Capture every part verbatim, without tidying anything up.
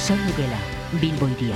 Soinu Gela, Bilbo iria.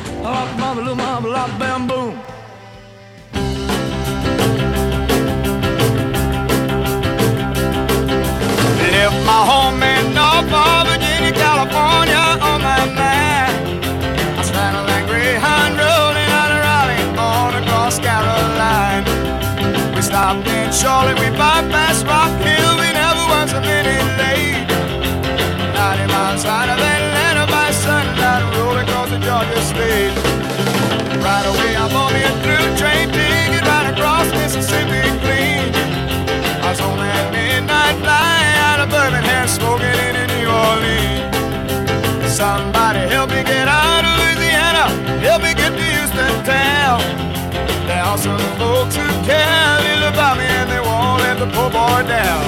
Left my home in Norfolk, Virginia, California on my mind. I straddled that Greyhound rolling out of Raleigh on across Caroline. We stopped in Charlotte, we bypassed Rock Hill, we never was a minute late. ninety miles out of Atlanta by sundown, rolling across the Georgia state. Right away I bought me a through train ticket right across Mississippi clean. I was on that midnight flight out of Birmingham, smoking in New Orleans. Somebody help me get out of Louisiana, help me get to Houston town. There are some folks who care little about me and they won't let the poor boy down.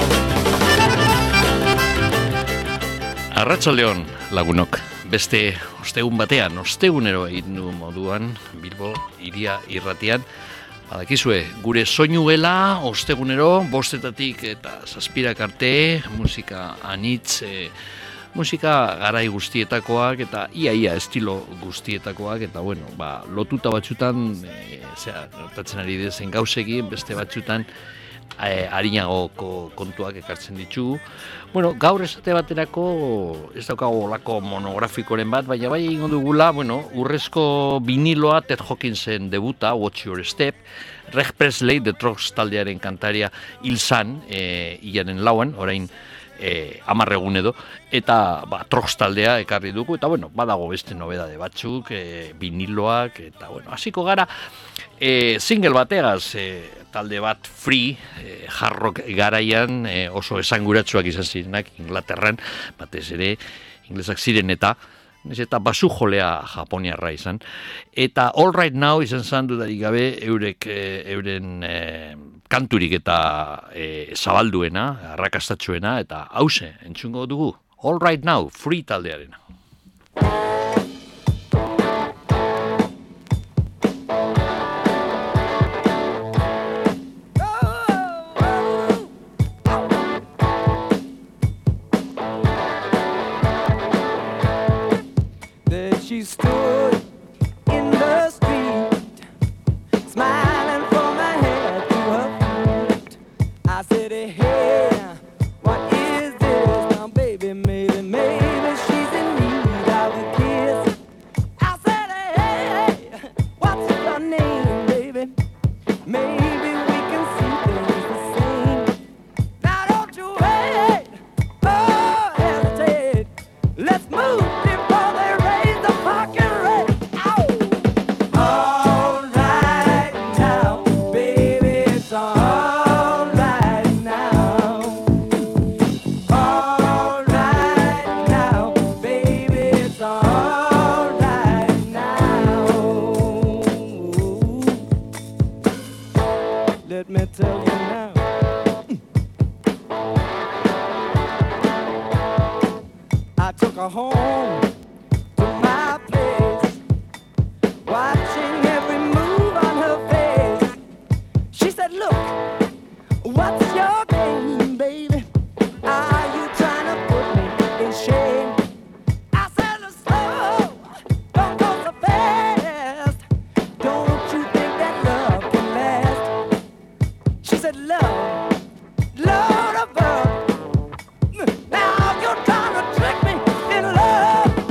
Arratsaldeon lagunok, beste ostegun batean, ostegunero egin du moduan, Bilbo iria irratian. Badakizue, gure soinu gela, ostegunero, bostetatik eta zazpirak arte, musika anitz, e, musika garai guztietakoak eta ia-ia estilo guztietakoak, eta bueno, ba, lotuta batzutan, e, zera, notatzen ari dezen gauzekin, beste batzutan, e, harinagoko kontuak ekartzen ditugu. Bueno, gaur esate baterako ez daukago olako monografikoren bat, baina bai egingo dugula, bueno, urrezko viniloa Ted Hawkinsen debuta, Watch Your Step, Reg Presley, The Trucks taldearen kantaria hil zan, e, hilaren lauan, orain e, amarregun edo, eta ba, Trucks taldea ekarri dugu, eta bueno, badago beste nobedade batzuk, e, viniloak, eta bueno, hasiko gara, e, single bategaz, e, talde bat free, eh, hard rock garaian, eh, oso esanguratsuak izan zirenak Inglaterran, batez ere inglesak ziren eta eta basu jolea japoniarra izan. Eta All Right Now izan zan dudarik gabe eurek, eh, euren eh, kanturik eta eh, zabalduena, arrakastatxuena, eta hause, entzungo dugu. All Right Now, free taldearena. She stood in the street, smiling from her head to her feet. I said, hey, what is this? Now, baby, maybe, maybe she's in need of a kiss. I said, hey, what's your name, baby? Maybe we can see things the same. Now, don't you wait, oh, hesitate. Let's move. Let me tell you now. I took her home to my place, watching every move on her face. She said, look, what's your game, baby? Are you trying to put me in shame? I said, slow, don't go so fast. Don't you think that love can last? She said, love, love of love. Now you're trying to trick me in love.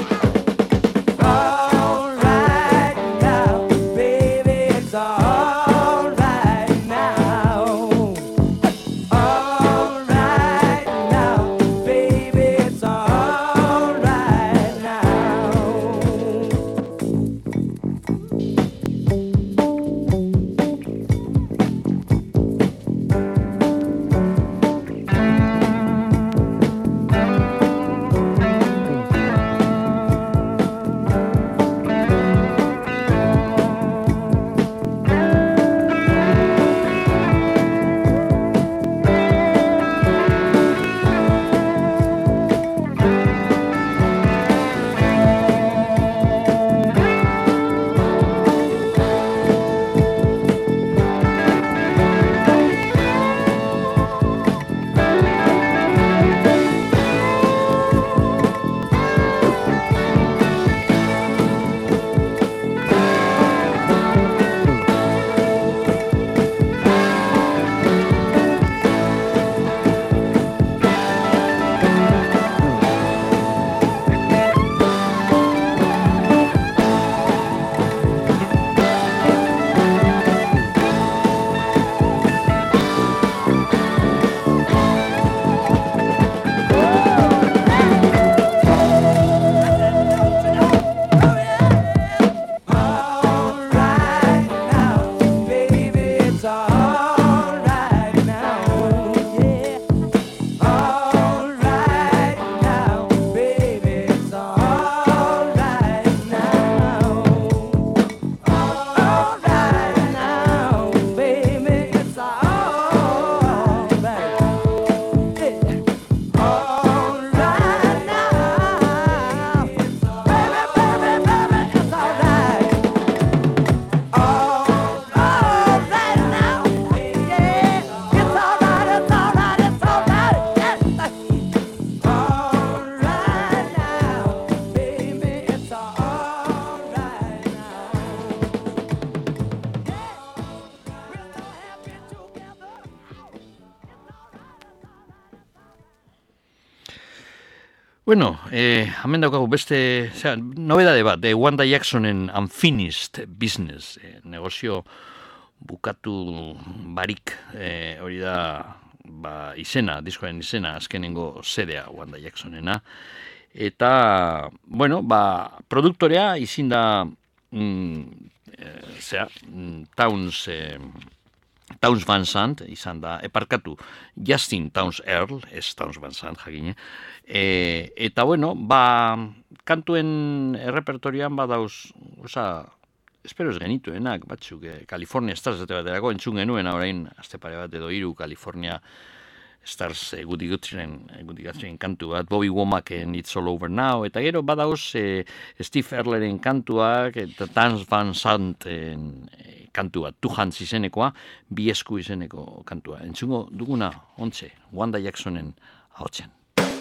Bueno, eh, hemen daukagu beste, zera, nobedade bat, de Wanda Jacksonen Unfinished Business, eh, negozio bukatu barik, eh, hori da, ba, izena, diskoaren izena, azkenengo zedea Wanda Jacksonena, eta, bueno, ba, produktorea izin da, mm, eh, zera, mm, Towns, eh, Towns Van Sant, izan da, eparkatu, Justin Towns Earl, ez Towns Van Sant, jakine, e, eta bueno, ba, kantuen errepertorian badauz, oza, espero ez genituenak, batzuk, eh, California Stars, eta baterako entzun genuen, orain, azte pare bat edo hiru California Stars eh, guti gutzien, guti gutzien kantu bat, Bobby Womacken It's All Over Now, eta gero badauz eh, Steve Erleren kantuak, eta Towns Van Santen eh, kantu bat, Two Hands izenekoa, bi esku izeneko kantua. Entzungo duguna, ontze, Wanda Jacksonen ahotsen.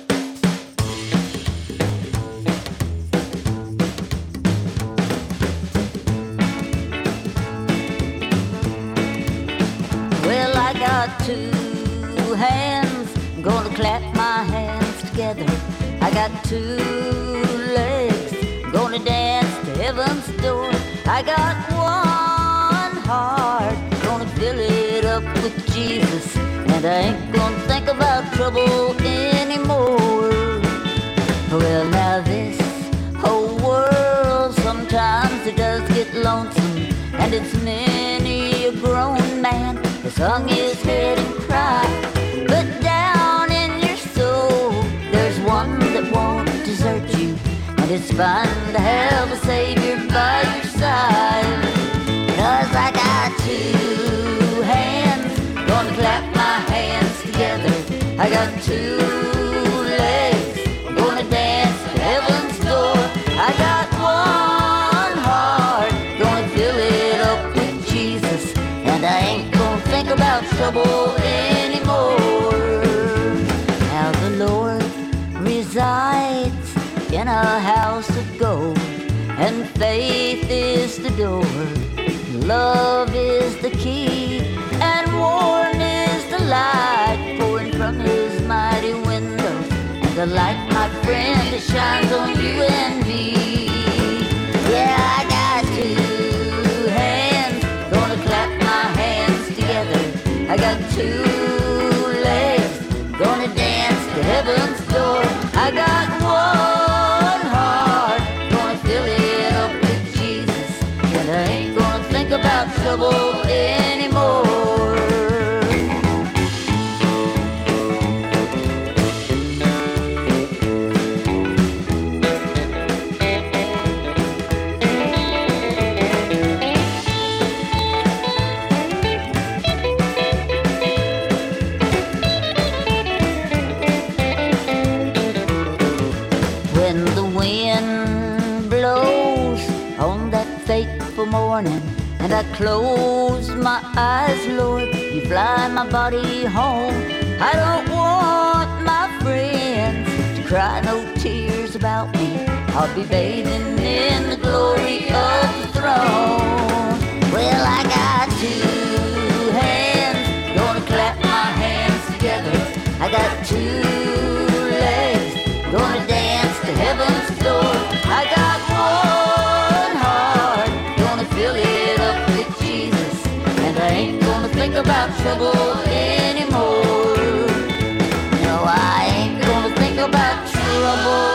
Well, I got two hands, I'm gonna clap my hands together. I got two legs, I'm gonna dance to heaven's door. I got one heart, gonna fill it up with Jesus, and I ain't gonna think about trouble anymore. Well, now this whole world, sometimes it does get lonesome, and it's many a grown man has hung his head and cried. But down in your soul, there's one that won't desert you, and it's fine to have a savior by your side. 'Cause I got two hands, gonna clap my hands together. I got two legs, gonna dance to heaven's door. I got one heart, gonna fill it up with Jesus, and I ain't gonna think about trouble anymore. Now the Lord resides in a house of gold, and faith is the door. Love is the key, and warm is the light pouring from his mighty window. And the light, my friend, it shines on you and me. Yeah, I got two hands, gonna clap my hands together. I got two legs, gonna dance to heaven's door. I got one heart, gonna fill it up with Jesus, and I ain't gonna think about trouble anymore. When the wind blows on that fateful morning, and I close my eyes, Lord, you fly my body home. I don't want my friends to cry no tears about me. I'll be bathing in the glory of the throne. Well, I got two hands, gonna clap my hands together. I got two legs, gonna dance to heaven's door. I got one heart, gonna fill it up with Jesus, and I ain't gonna think about trouble anymore. No, I ain't gonna think about trouble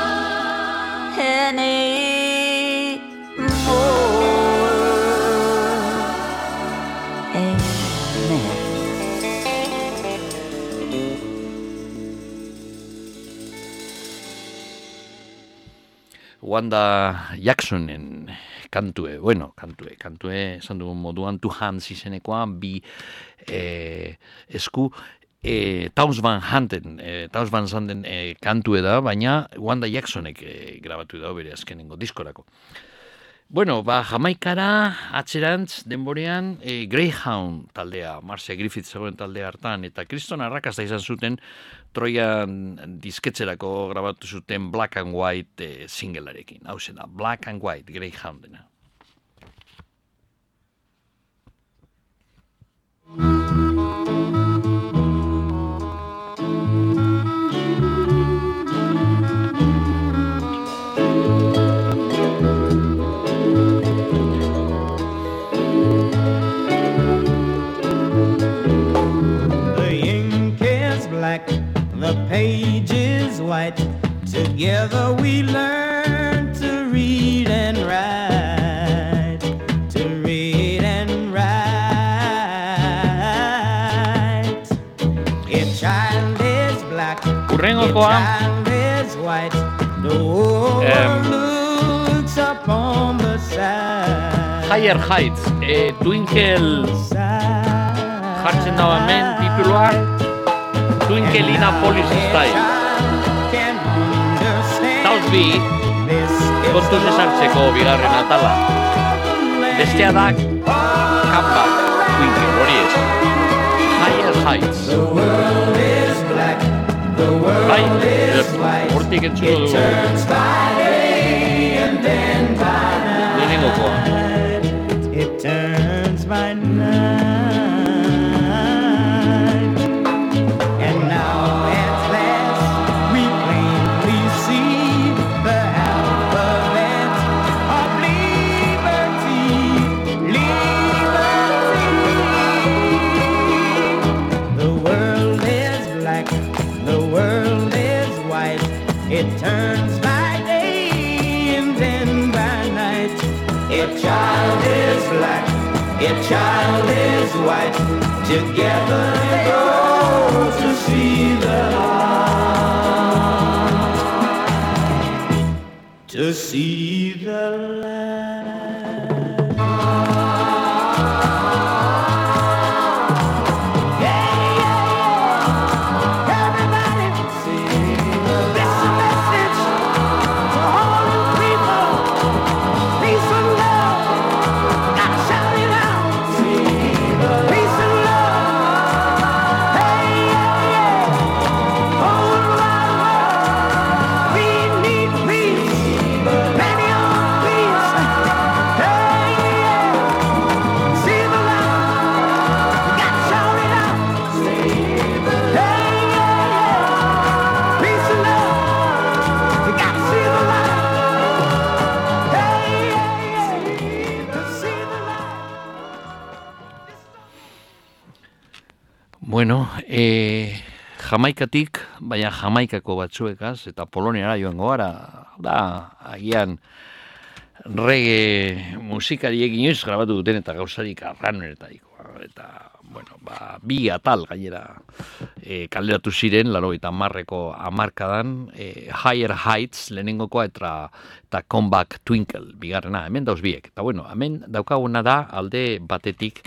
anymore. Amen. Wanda Jacksonen kantue, bueno, kantue, kantue, esan dugun moduan, Two Hands izenekoa, bi eh, esku, eh, Towns Van Santen, eh, Towns Van Santen eh, kantue da, baina Wanda Jacksonek eh, grabatu da bere azkenengo diskorako. Bueno, ba, Jamaikara atzerantz denborean eh, Greyhound taldea, Marcia Griffith zegoen taldea hartan, eta kriston arrakasta izan zuten Troian disketzerako grabatu zuten Black and White eh, singlearekin. Hau zen da, Black and White Greyhoundena. Urrengokoa Higher Heights, e, Twinkle jartzen dago hemen titulua Twinkleinapolis Style. Dauz bi, kontuz esartzeko bigarren atala. Bestea da Comeback Twinkle, hori ez. Higher Heights. Bai, hortik entzuko dugu. Lehenengokoa. It turns by night, and now at last we plainly see the alphabet of liberty, liberty. The world is black, the world is white. It turns by day and then by night. A child is black, a child is white. Together they go to see the light, to see the light. Yeah, yeah, yeah. Everybody see this message to all you people. Peace and love, gotta shout it out. Peace and love, hey, yeah, yeah. All around the world, we need peace, plenty of peace. Hey, yeah, see the light, gotta shout it out. Hey, yeah, yeah. Peace and love, you gotta see the light. Hey, yeah, yeah. See the light. Bueno, e, Jamaikatik, baina Jamaikako batzuekaz, eta Poloniara joango gara, da, agian, reggae musikariek inoiz grabatu duten eta gauzarik arranunetarikoa. Eta, bueno, ba, bi atal gainera e, kalderatu ziren, laro eta marreko amarkadan, e, Higher Heights lehenengokoa eta, eta Comeback Twinkle, bigarrena, hemen dauz biek. Eta, bueno, hemen daukaguna da alde batetik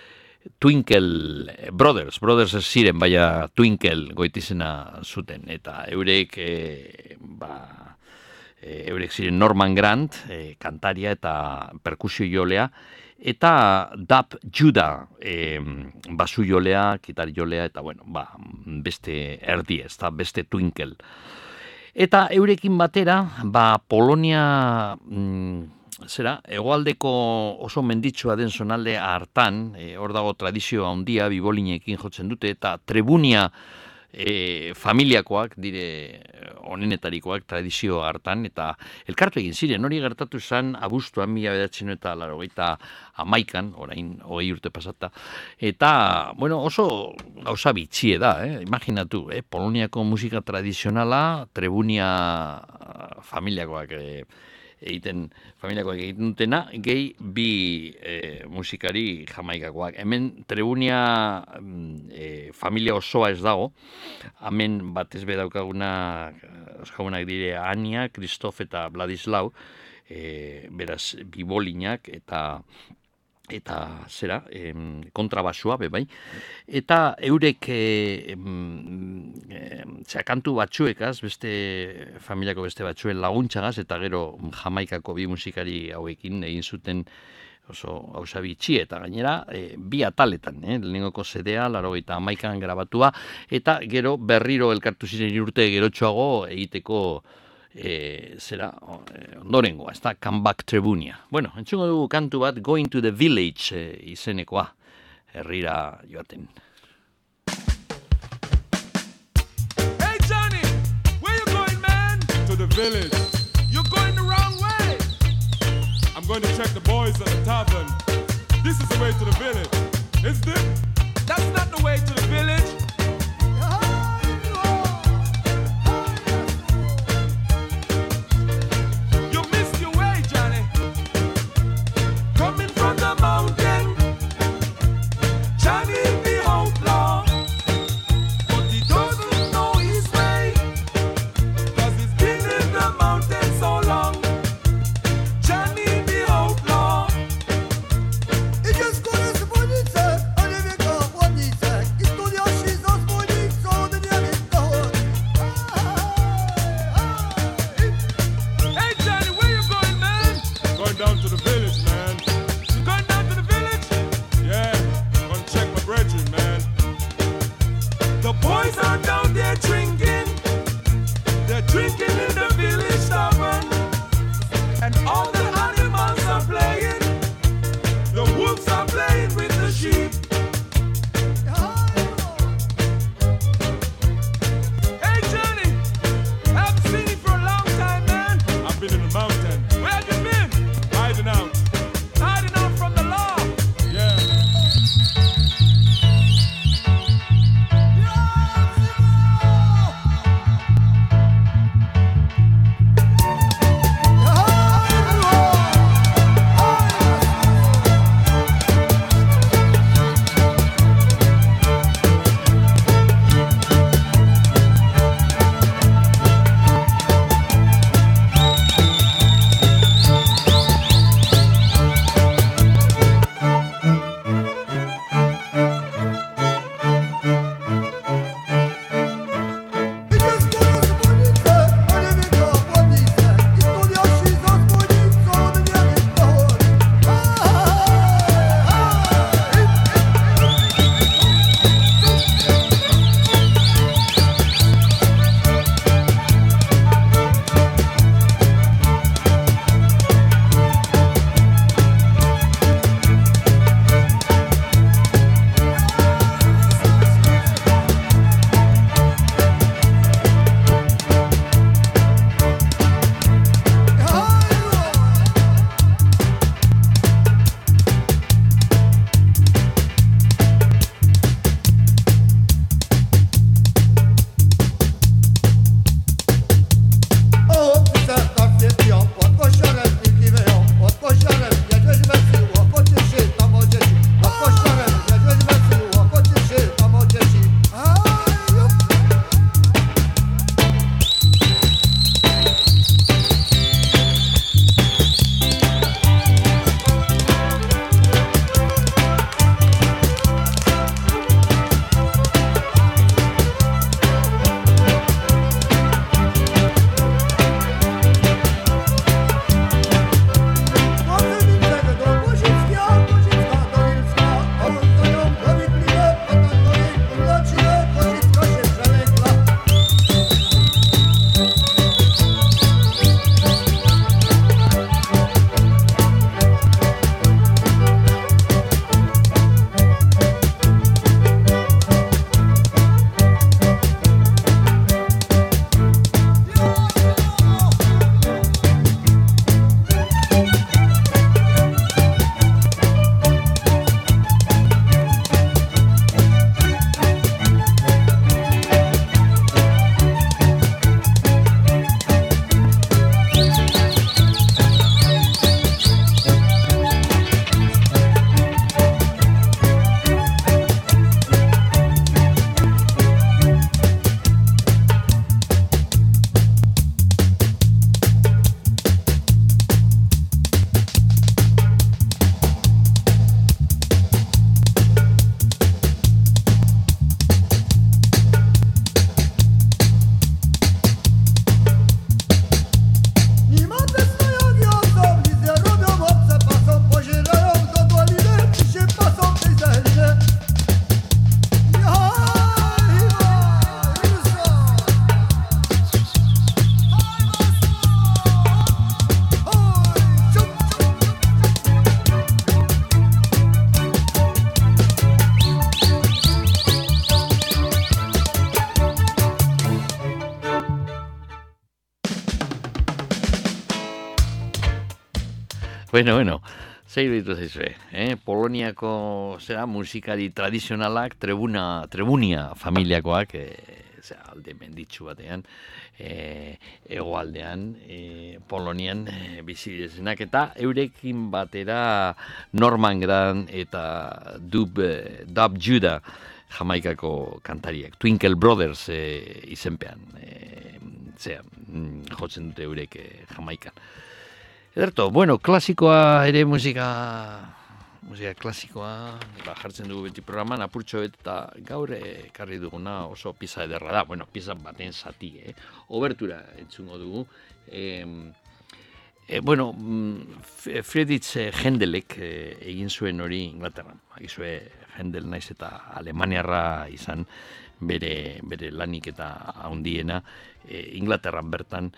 Twinkle Brothers, Brothers ez ziren, baina Twinkle goitizena zuten, eta eurek, e, ba, e, eurek ziren Norman Grant, e, kantaria eta perkusio jolea, eta Dub Judah, e, basu jolea, gitar jolea, eta bueno, ba, beste erdi ez, da, beste Twinkle. Eta eurekin batera, ba, Polonia, mm, zera, hegoaldeko oso menditsua den zonalde hartan, e, hor dago tradizio handia, bibolinekin jotzen dute, eta Trebunia e, familiakoak dire onenetarikoak tradizio hartan, eta elkartu egin ziren, hori gertatu zen abuztuan mila bederatziehun eta laurogeita hamaikan, orain hogei urte pasata, eta, bueno, oso gauza bitxie da, eh? Imaginatu, eh? Poloniako musika tradizionala, Trebunia familiakoak eh, egiten, familiakoak egiten dutena, gehi bi e, musikari jamaikakoak. Hemen Trebunia e, familia osoa ez dago, hemen batez be daukaguna, euskagunak dire Ania, Kristof eta Vladislau, e, beraz bibolinak eta eta zera, em, kontrabasua, be bai, eta eurek e, e, zera, kantu batzuekaz, beste familiako beste batzuen laguntzagaz, eta gero Jamaikako bi musikari hauekin egin zuten oso gauza bitxi, eta gainera e, bi ataletan, eh? Lehenengoko zedea, laurogeita hamaikan grabatua, eta gero berriro elkartu ziren urte gerotxoago egiteko E, zera, ondorengoa, ez da, Comeback Trebunia. Bueno, entzungo dugu kantu bat, Going to the Village e, izenekoa, herrira joaten. Hey Johnny, where you going, man? To the village. You're going the wrong way. I'm going to check the boys at the tavern. This is the way to the village, isn't it? That's not the way to the village. Johnny the outlaw, but he doesn't know his way. going down to the village, man. You going down to the village? Yeah, I'm gonna check my brethren, man. The boys are down there drinking. They're drinking in the village tavern. And all the animals are playing. The wolves are playing with the sheep. Hey Johnny, I haven't seen you for a long time, man. I've been in the mountain. Where have you been? Hiding out. Hiding out from the law. Yeah. Bueno, bueno, zer iruditu zaizue, eh? Poloniako zera musikari tradizionalak, trebuna, trebunia familiakoak, eh, zera, alde menditsu batean, eh, hegoaldean, eh, Polonian eh, bizi direnak, eta eurekin batera Norman Grant eta Dub, eh, Dub Judah Jamaikako kantariak, Twinkle Brothers eh, izenpean, eh, zera, jotzen dute eurek eh, Jamaikan. Ederto, bueno, klasikoa ere musika, musika klasikoa, ba, jartzen dugu beti programan, apurtxo eta gaur ekarri duguna oso pieza ederra da, bueno, pieza baten zati, eh? Obertura entzungo dugu, eh, E, bueno, Friedrich Händelek e, egin zuen hori Inglaterran. Agizue Händel naiz eta Alemaniarra izan bere, bere lanik eta handiena e, Inglaterran bertan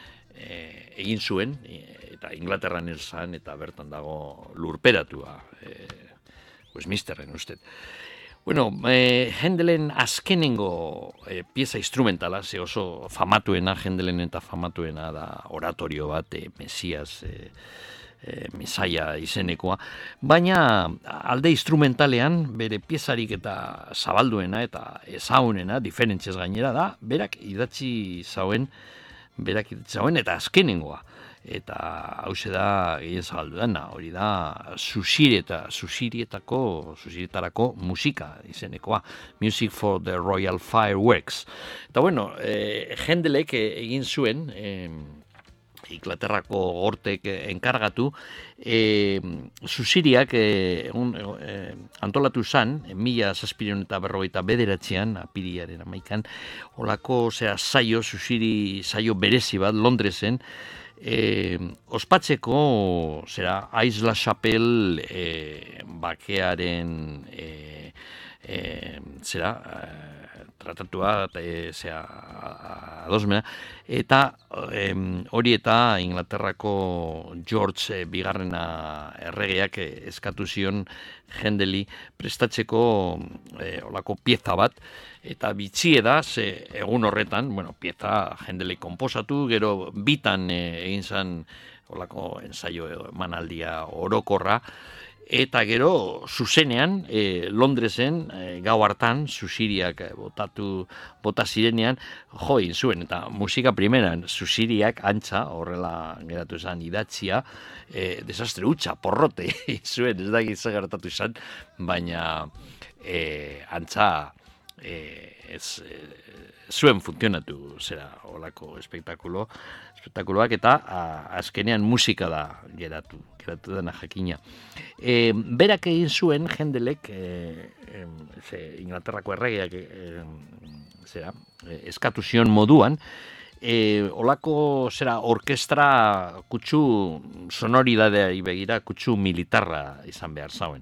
e, egin zuen, e, eta Inglaterran esan eta bertan dago lurperatua e, Westminsterren usted. Bueno, eh, Händelen azkenengo eh, pieza instrumentala, ze oso famatuena, Händelen eta famatuena da oratorio bat, eh, Mesias, eh, eh, Mesaia izenekoa, baina alde instrumentalean bere piezarik eta zabalduena eta ezagunena, diferentzez gainera da, berak idatzi zauen, berak idatzi zauen eta azkenengoa. Eta hause da gehien zabaldu dena, hori da susirieta, susirietako, susirietarako musika izenekoa, Music for the Royal Fireworks. Eta bueno, eh, Händelek egin zuen, eh, Inglaterrako gortek enkargatu, eh, susiriak eh, un, eh, antolatu zan, mila zazpireun eta berrogeita bederatzean, apiriaren amaikan, olako zera saio, susiri saio berezi bat, Londresen, E, ospatzeko zera Aisla Chapel e, bakearen e, e, zera e, tratatua e, zera adosmena eta e, hori eta Inglaterrako George e, bigarrena erregeak e, eskatu zion Händeli prestatzeko e, olako pieza bat. Eta bitxie da, ze egun horretan, bueno, pieza Händelek konposatu, gero bitan e, egin zan olako ensaio emanaldia orokorra, eta gero zuzenean, e, Londresen, e, gau hartan, susiriak botatu, bota zirenean, jo egin zuen, eta musika primeran, susiriak antza, horrela geratu izan idatzia, e, desastre hutsa, porrote zuen, ez da gizan gertatu izan, baina e, antza, E, ez, e, zuen funtzionatu zera olako espektakulo, espektakuloak eta a, azkenean musika da geratu, geratu dena jakina. E, berak egin zuen Händelek, e, e, ze, Inglaterrako erregeak e, zera, e, eskatu zion moduan, e, olako zera orkestra kutsu sonoridadeari begira kutsu militarra izan behar zauen.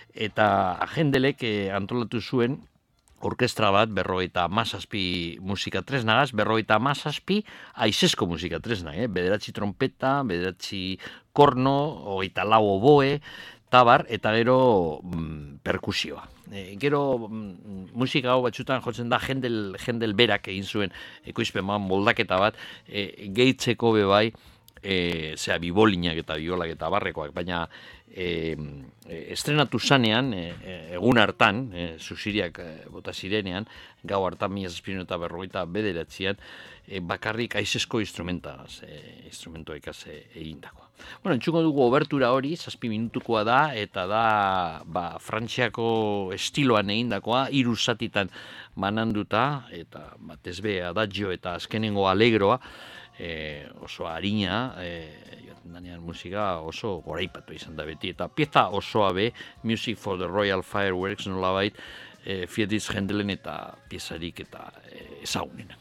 Eta Händelek e, antolatu zuen orkestra bat, berrogeita hamazazpi musika tresnagaz, berrogeita hamazazpi aizesko musika tresna, eh? Bederatzi trompeta, bederatzi korno, hogeita lau oboe, tabar, eta gero mm, perkusioa. E, gero mm, musika hau batzutan jotzen da Händel, Händel berak egin zuen ekoizpen moldaketa bat, e, gehitzeko bebai, e, zera bibolinak eta biolak eta barrekoak, baina e, estrenatu zanean, e, egun hartan, e, susiriak e, bota zirenean, gau hartan mila zazpireun eta berrogeita bederatzean, e, bakarrik aizesko instrumentaz, e, instrumentoa ikaz egindakoa. Bueno, entzuko dugu obertura hori, zazpi minutukoa da, eta da ba, Frantziako estiloan egindakoa, hiru zatitan bananduta, eta batez be adagio eta azkenengo alegroa, E, oso harina, e, joaten danean musika oso goraipatu izan da beti, eta pieza osoa be, Music for the Royal Fireworks nolabait, e, Friedrich Händelen eta piezarik eta e, ezagunena.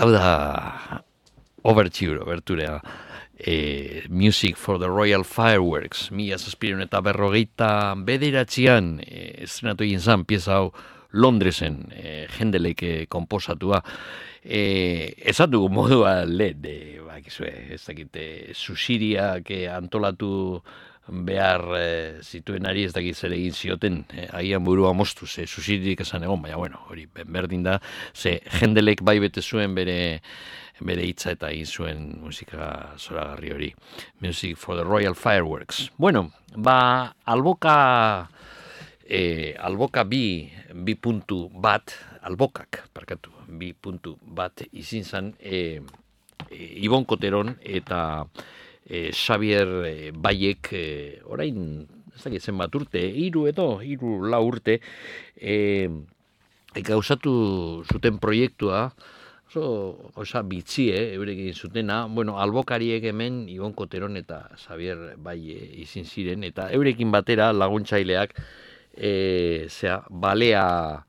hau da Overture, oberturea. E, Music for the Royal Fireworks, mila zazpireun eta berrogeita bederatzean e, estrenatu egin zan, pieza hau Londresen, e, Hendelek e, komposatua. E, ez dugu modua lehen, e, bakizue, ez dakite, Susiriak e, antolatu behar e, zituenari ez dakit zer egin zioten, e, agian burua moztu, ze Susiririk esan egon, baina bueno, hori berdin da, ze Hendelek bai bete zuen bere bere hitza eta egin zuen musika zoragarri hori. Music for the Royal Fireworks. Bueno, ba, alboka e, alboka bi, bi puntu bat, albokak, parkatu, bi puntu bat izin zan e, e, Ibon Koteron eta e, Xavier e, Baiek e, orain, ez dakit zenbat urte, hiru edo, hiru lau urte, e, e, gauzatu zuten proiektua, oso, osa bitzie, eurek egin zutena, bueno, albokariek hemen Ibon Koteron eta Xavier Baie izin ziren, eta eurekin batera laguntzaileak, e, zera, balea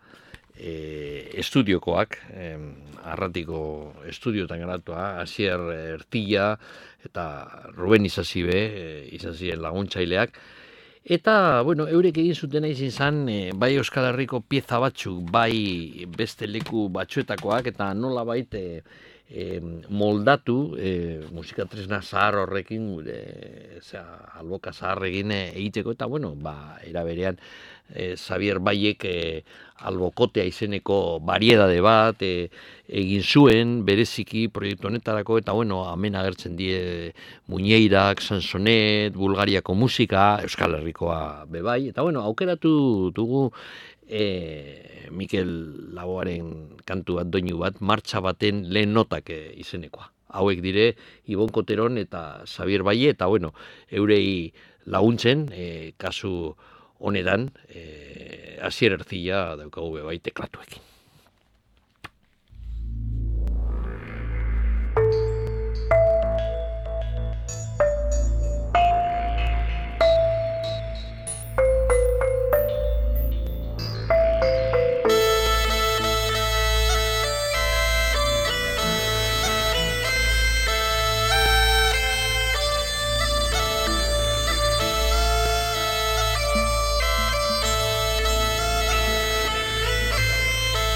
e, estudiokoak, e, arratiko estudiotan garatua, Asier Ertilla eta Ruben Izazibe e, izan ziren laguntzaileak, eta, bueno, eurek egin zutena izin zan, e, bai Euskal Herriko pieza batzuk, bai beste leku batzuetakoak, eta nola baita e, e, moldatu e, musika tresna zahar horrekin, gure, zera, alboka zaharrekin egiteko, eta, bueno, ba, era berean, e, Xavier Baiek e, albokotea izeneko bariedade bat e, egin zuen, bereziki proiektu honetarako, eta bueno, hemen agertzen die Muñeirak, Sansonet, Bulgariako musika, Euskal Herrikoa bebai, eta bueno, aukeratu dugu e, Mikel Laboaren kantu bat, doinu bat, martxa baten lehen notak e, izenekoa. Hauek dire Ibon Koteron eta Xavier Baie, eta bueno, eurei laguntzen, e, kasu honetan, e, Asier Ertilla daukagu bebai teklatuekin. Thank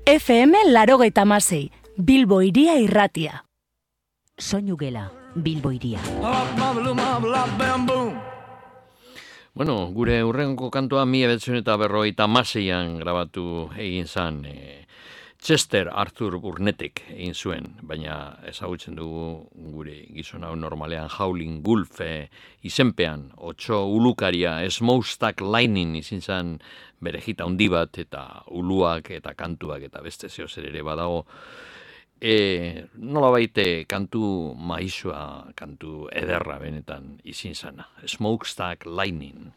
F M larogeita hamasei, Bilbo Hiria Irratia. Soinu gela, Bilbo Hiria. Bueno, gure hurrengo kantua mila bederatziehun eta berrogeita hamaseian grabatu egin zan. E, Chester Arthur Burnettek egin zuen, baina ezagutzen dugu gure gizon hau normalean Howling Wolf e, izenpean, otso ulukaria, Smokestack Lightning izin zan bere hita handi bat, eta uluak eta kantuak eta beste zeo zer ere badago. E, nola baite kantu maizua, kantu ederra benetan izin zana, Smokestack Lightning.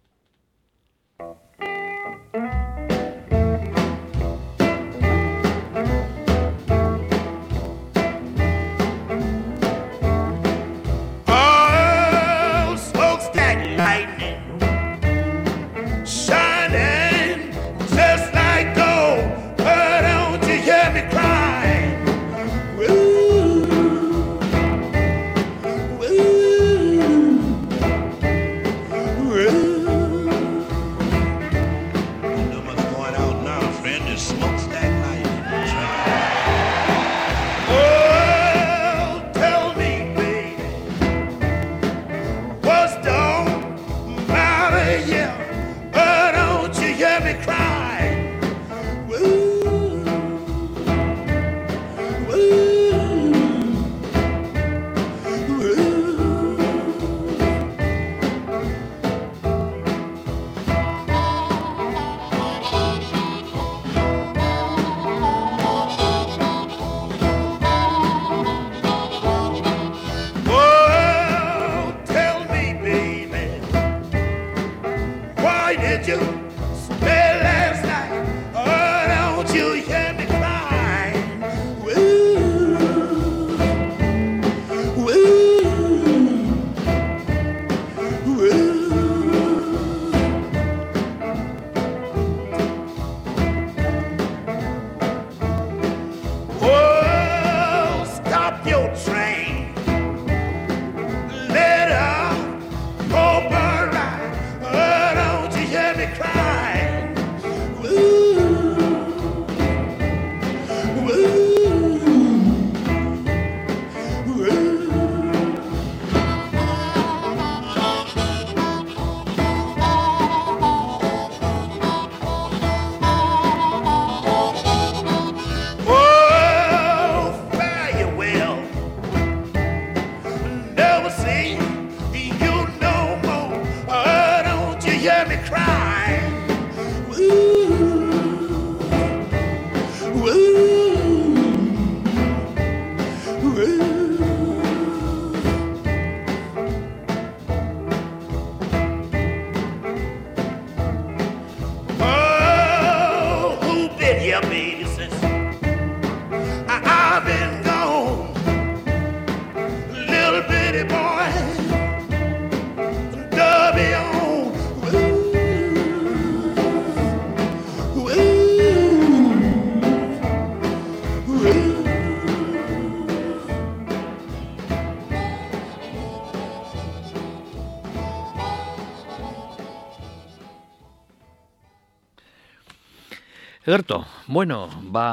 Ederto, bueno,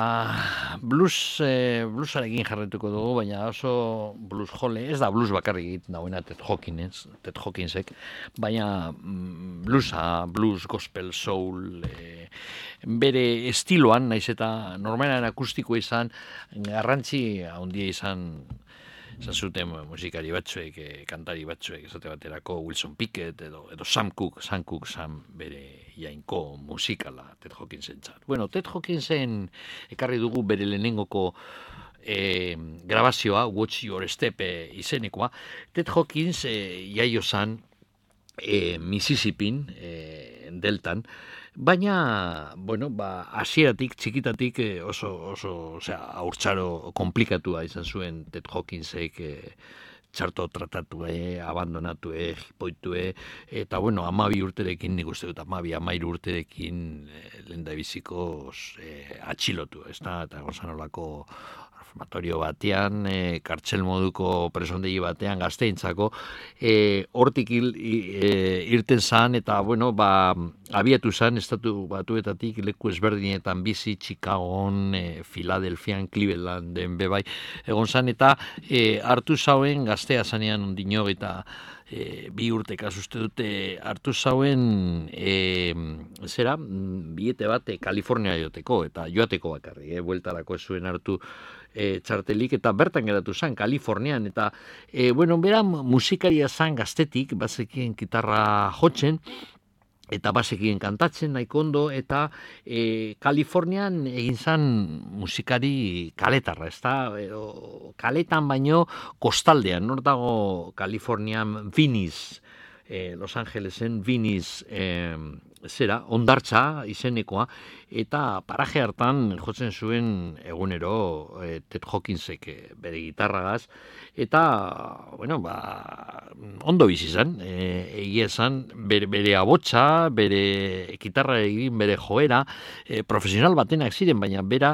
ba, blues, eh, bluesarekin jarretuko dugu, baina oso blues jole, ez da blues bakarrik egiten dagoena Ted Hawkins, Ted Hawkinsek, baina mm, bluesa, blues, gospel, soul, eh, bere estiloan, naiz eta normalean akustikoa izan, garrantzi handia izan, izan zuten musikari batzuek, eh, kantari batzuek, esate baterako Wilson Pickett edo, edo Sam Cooke, Sam Cooke, Sam bere jainko musikala Ted Hawkinsen txat. Bueno, Ted Hawkinsen ekarri dugu bere lehenengoko eh, grabazioa, Watch Your Step eh, izenekoa. Ted Hawkins eh, jaio zan eh, Mississippin, eh, deltan, baina, bueno, ba, hasieratik, txikitatik eh, oso, oso, osea, haurtzaro komplikatua izan zuen Ted Hawkinsek eh, txarto tratatu, eh, abandonatu, eh, jipoitue, eta, bueno, amabi urterekin, nik uste dut, amabi, amairu urterekin eh, lehen da bizikoz eh, atxilotu, ez da, eta gozanolako reformatorio batean, e, kartxel moduko presondegi batean gazteintzako, e, hortik il, e, irten zan, eta, bueno, ba, abiatu zan, estatu batuetatik leku ezberdinetan bizi, Chicagoan, e, Philadelphian, Clevelanden bebai, egon zan, eta e, hartu zauen gaztea zanean ondino, eta E, bi urte kasuste dute hartu zauen e, zera, bilete bat e, Kalifornia joteko, eta joateko bakarri, e, bueltarako ez zuen hartu e, txartelik, eta bertan geratu zen, Kalifornian, eta, e, bueno, bera musikaria zen gaztetik, bazekien gitarra jotzen, eta basekien kantatzen nahiko ondo, eta e, Kalifornian egin zen musikari kaletarra, ez da, kaletan baino kostaldean, nor dago Kalifornian Venice, e, Los Angelesen Venice, e, zera, ondartza izenekoa, eta paraje hartan jotzen zuen egunero e, Ted Hawkinsek e, bere gitarragaz, eta, bueno, ba, ondo bizi zen, e, egia esan, bere, bere abotsa, bere gitarra egin, bere joera, e, profesional batenak ziren, baina bera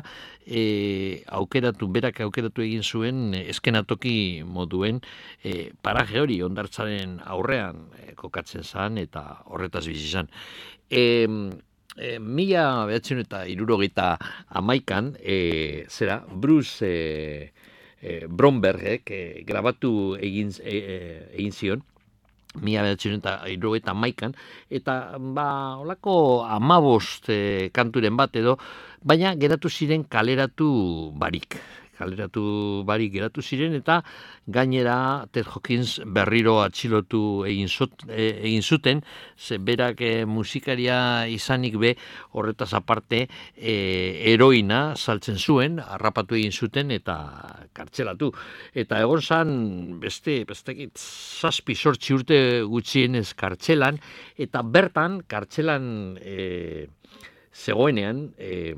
e, aukeratu, berak aukeratu egin zuen e, eskenatoki moduen e, paraje hori ondartzaren aurrean e, kokatzen zen, eta horretaz bizi zen. E, e, mila behatzen eta irurogeita amaikan, e, zera, Bruce e, e, Brombergek e, grabatu egin, e, egin zion, mila behatzen eta irurogeita amaikan, eta ba, olako amabost e, kanturen bat edo, baina geratu ziren kaleratu barik. Kaleratu barik geratu ziren, eta gainera Ted Hawkins berriro atxilotu egin, zut, e, egin zuten, ze berak e, musikaria izanik be, horretaz aparte e, heroina saltzen zuen, harrapatu egin zuten eta kartzelatu. Eta egon zan beste, bestekit, zazpi sortzi urte gutxienez kartzelan, eta bertan kartzelan e, zegoenean, e,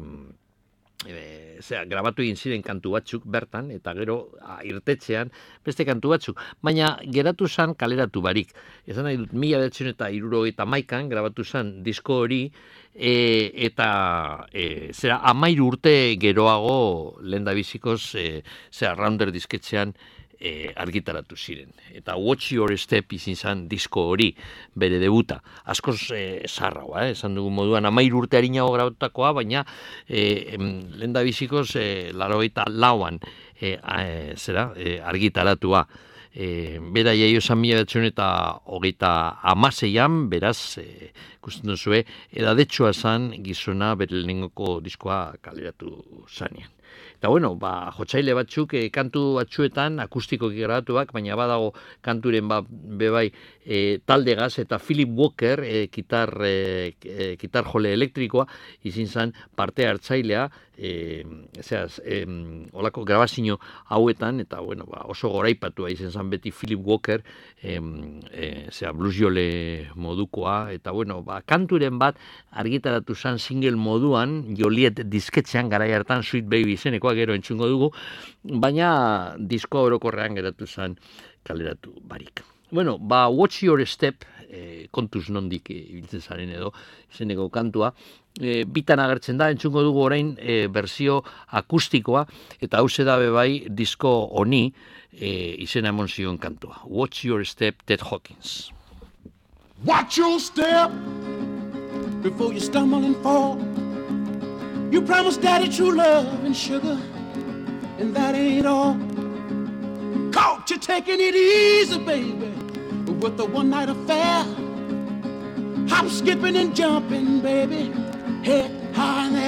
E, zera, grabatu egin ziren kantu batzuk bertan, eta gero a, irtetzean beste kantu batzuk, baina geratu zan kaleratu barik. Ezan nahi dut, mila behatzen eta hirurogeita hamaikan grabatu zan disko hori, e, eta e, zera, amairu urte geroago lehendabizikoz, e, zera, Rounder disketxean E, argitaratu ziren. Eta Watch Your Step izin zan disko hori, bere debuta. Askoz e, zarragoa, eh? Esan dugun moduan, amairu urte harinago grautakoa, baina e, lehen da bizikoz e, larogeita lauan e, e, zera, e, argitaratua. E, bera jaio zan mila behatzen eta hogeita amaseian, beraz, e, ikusten duzue, edadetxoa zan gizona bere lehenengoko diskoa kaleratu zanean. Eta bueno, ba, jotzaile batzuk, e, kantu batzuetan akustikoki grabatuak, baina badago kanturen ba, bebai e, taldegaz, eta Philip Walker, e, gitar, e, e, gitar jole elektrikoa, izin zen parte hartzailea, e, zeaz, e, olako grabazio hauetan, eta bueno, ba, oso goraipatua izin zen beti Philip Walker, e, e, zera, blues jole modukoa, eta bueno, ba, kanturen bat argitaratu zen single moduan, Joliet disketxean garai hartan Sweet Baby izenekoa gero entzungo dugu, baina disko orokorrean geratu zen kaleratu barik. Bueno, ba, Watch Your Step, e, kontuz nondik ibiltzen zaren edo, izeneko kantua, e, bitan agertzen da, entzungo dugu orain e, berzio akustikoa, eta hause da bebai disko honi e, izena emon zion kantua. Watch Your Step, Ted Hawkins. Watch your step before you stumble and fall. You promised daddy true love and sugar, and that ain't all. Caught you taking it easy, baby, with a one-night affair. Hop, skipping and jumping, baby, head high in the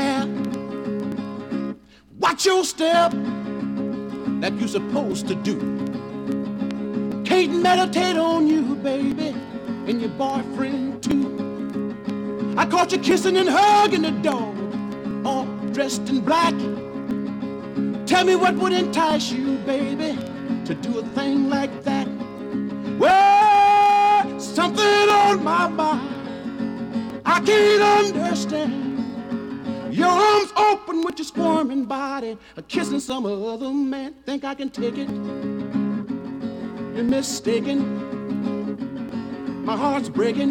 air. Watch your step, like you're supposed to do. Can't meditate on you, baby, and your boyfriend too. I caught you kissing and hugging the dog, all dressed in black. Tell me what would entice you, baby, to do a thing like that. Well, something on my mind I can't understand. Your arms open with your squirming body, kissing some other man. Think I can take it? You're mistaken. My heart's breaking.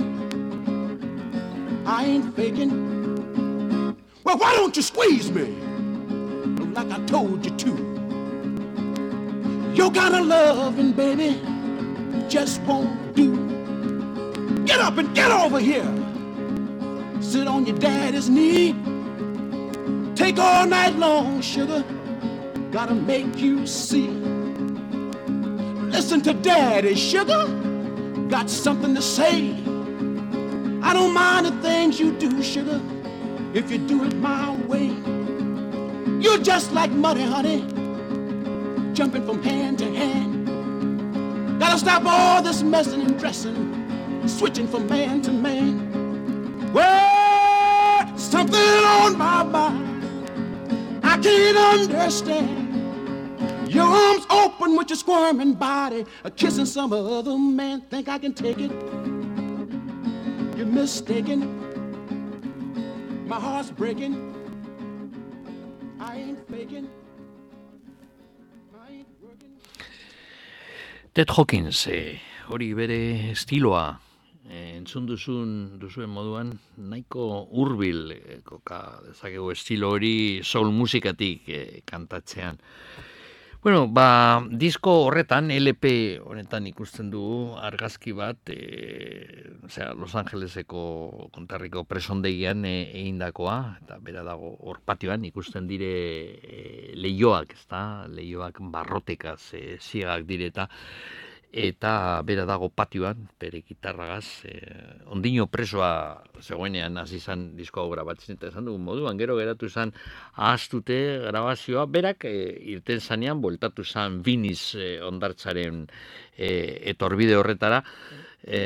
I ain't faking. Well, why don't you squeeze me like I told you to? Your kind of loving, baby, just won't do. Get up and get over here. Sit on your daddy's knee. Take all night long, sugar. Gotta make you see. Listen to daddy, sugar. Got something to say. I don't mind the things you do, sugar, if you do it my way. You're just like muddy, honey, jumping from hand to hand. Gotta stop all this messing and dressing, switching from man to man. Well, something on my mind I can't understand. Your arms open with your squirming body, a kissing some other man. Think I can take it? You're mistaken. My heart's breaking. I ain't faking. I ain't working. Ted Hawkins, eh, hori bere estiloa, eh, entzun duzun, duzuen moduan, nahiko hurbil eh, koka dezakegu estilo hori soul musikatik eh, kantatzean. Bueno, ba, disko horretan, L P honetan ikusten dugu argazki bat, e, osea, Los Angeleseko kontarriko presondegian e, egindakoa, eta bera dago hor patioan ikusten dire e, leioak, ezta? Leioak barrotekaz e, ziegak direta, eta bera dago patioan, bere gitarragaz, e, ondino presoa zegoenean hasi izan diskoa grabatzen, eta esan dugun moduan, gero geratu izan ahaztute grabazioa, berak e, irten zanean, bueltatu izan Viniz e, ondartzaren e, etorbide horretara, e,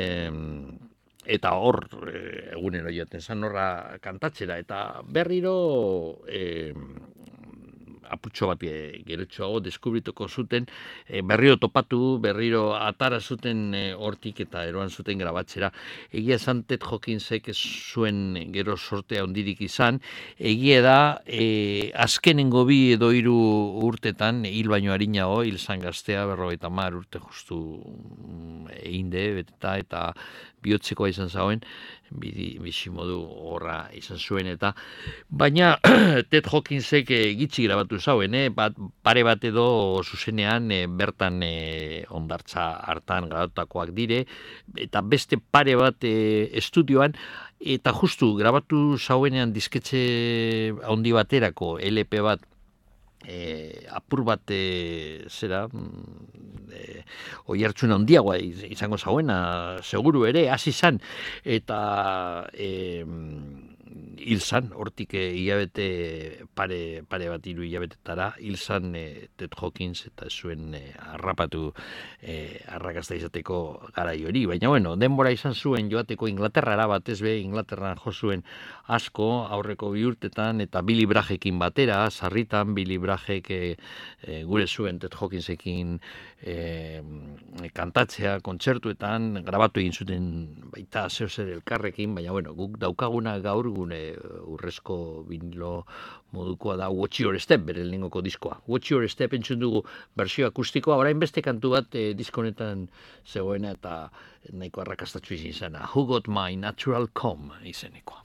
eta hor e, egunero joaten zan horra kantatzera, eta berriro e, aputxo bat e, gerotxoago deskubrituko zuten, e, berriro topatu, berriro atara zuten e, hortik eta eroan zuten grabatzera. Egia esan Ted Hawkinsek ez zuen gero sortea hondirik izan, egia da e, azkenengo bi edo hiru urtetan, hil baino arinago, hil zan gaztea, berrogeita hamar urte justu eginde, beteta eta bihotzekoa izan zauen, bizimodu horra izan zuen eta, baina Ted Hawkinsek e, gitxi grabatu zauen, eh? Bat, pare bat edo zuzenean e, bertan e, ondartza hartan grabatakoak dire, eta beste pare bat e, estudioan, eta justu grabatu zauenean disketxe handi baterako L P bat, E, apur bat e, zera e, oihartzun handiagoa izango zauena seguru ere hasi zan eta e, hil zan, hortik e, hilabete pare, pare bat hiru hilabetetara hil zan e, Ted Hawkins eta zuen e, harrapatu e, arrakasta izateko garai hori, baina bueno, denbora izan zuen joateko Inglaterrara batez be, Inglaterran jo zuen asko aurreko bi urtetan eta Billy Bragekin batera, sarritan Billy Bragek e, e, gure zuen Ted Hawkinsekin e, kantatzea kontzertuetan, grabatu egin zuten baita zeo zer elkarrekin, baina bueno, guk daukaguna gaur gune urrezko vinilo modukoa da Watch Your Step, bere lehengoko diskoa. Watch Your Step entzun dugu bersio akustikoa, orain beste kantu bat e, disko honetan zegoena eta nahiko arrakastatsu izana. Who Got My Natural Calm izenekoa.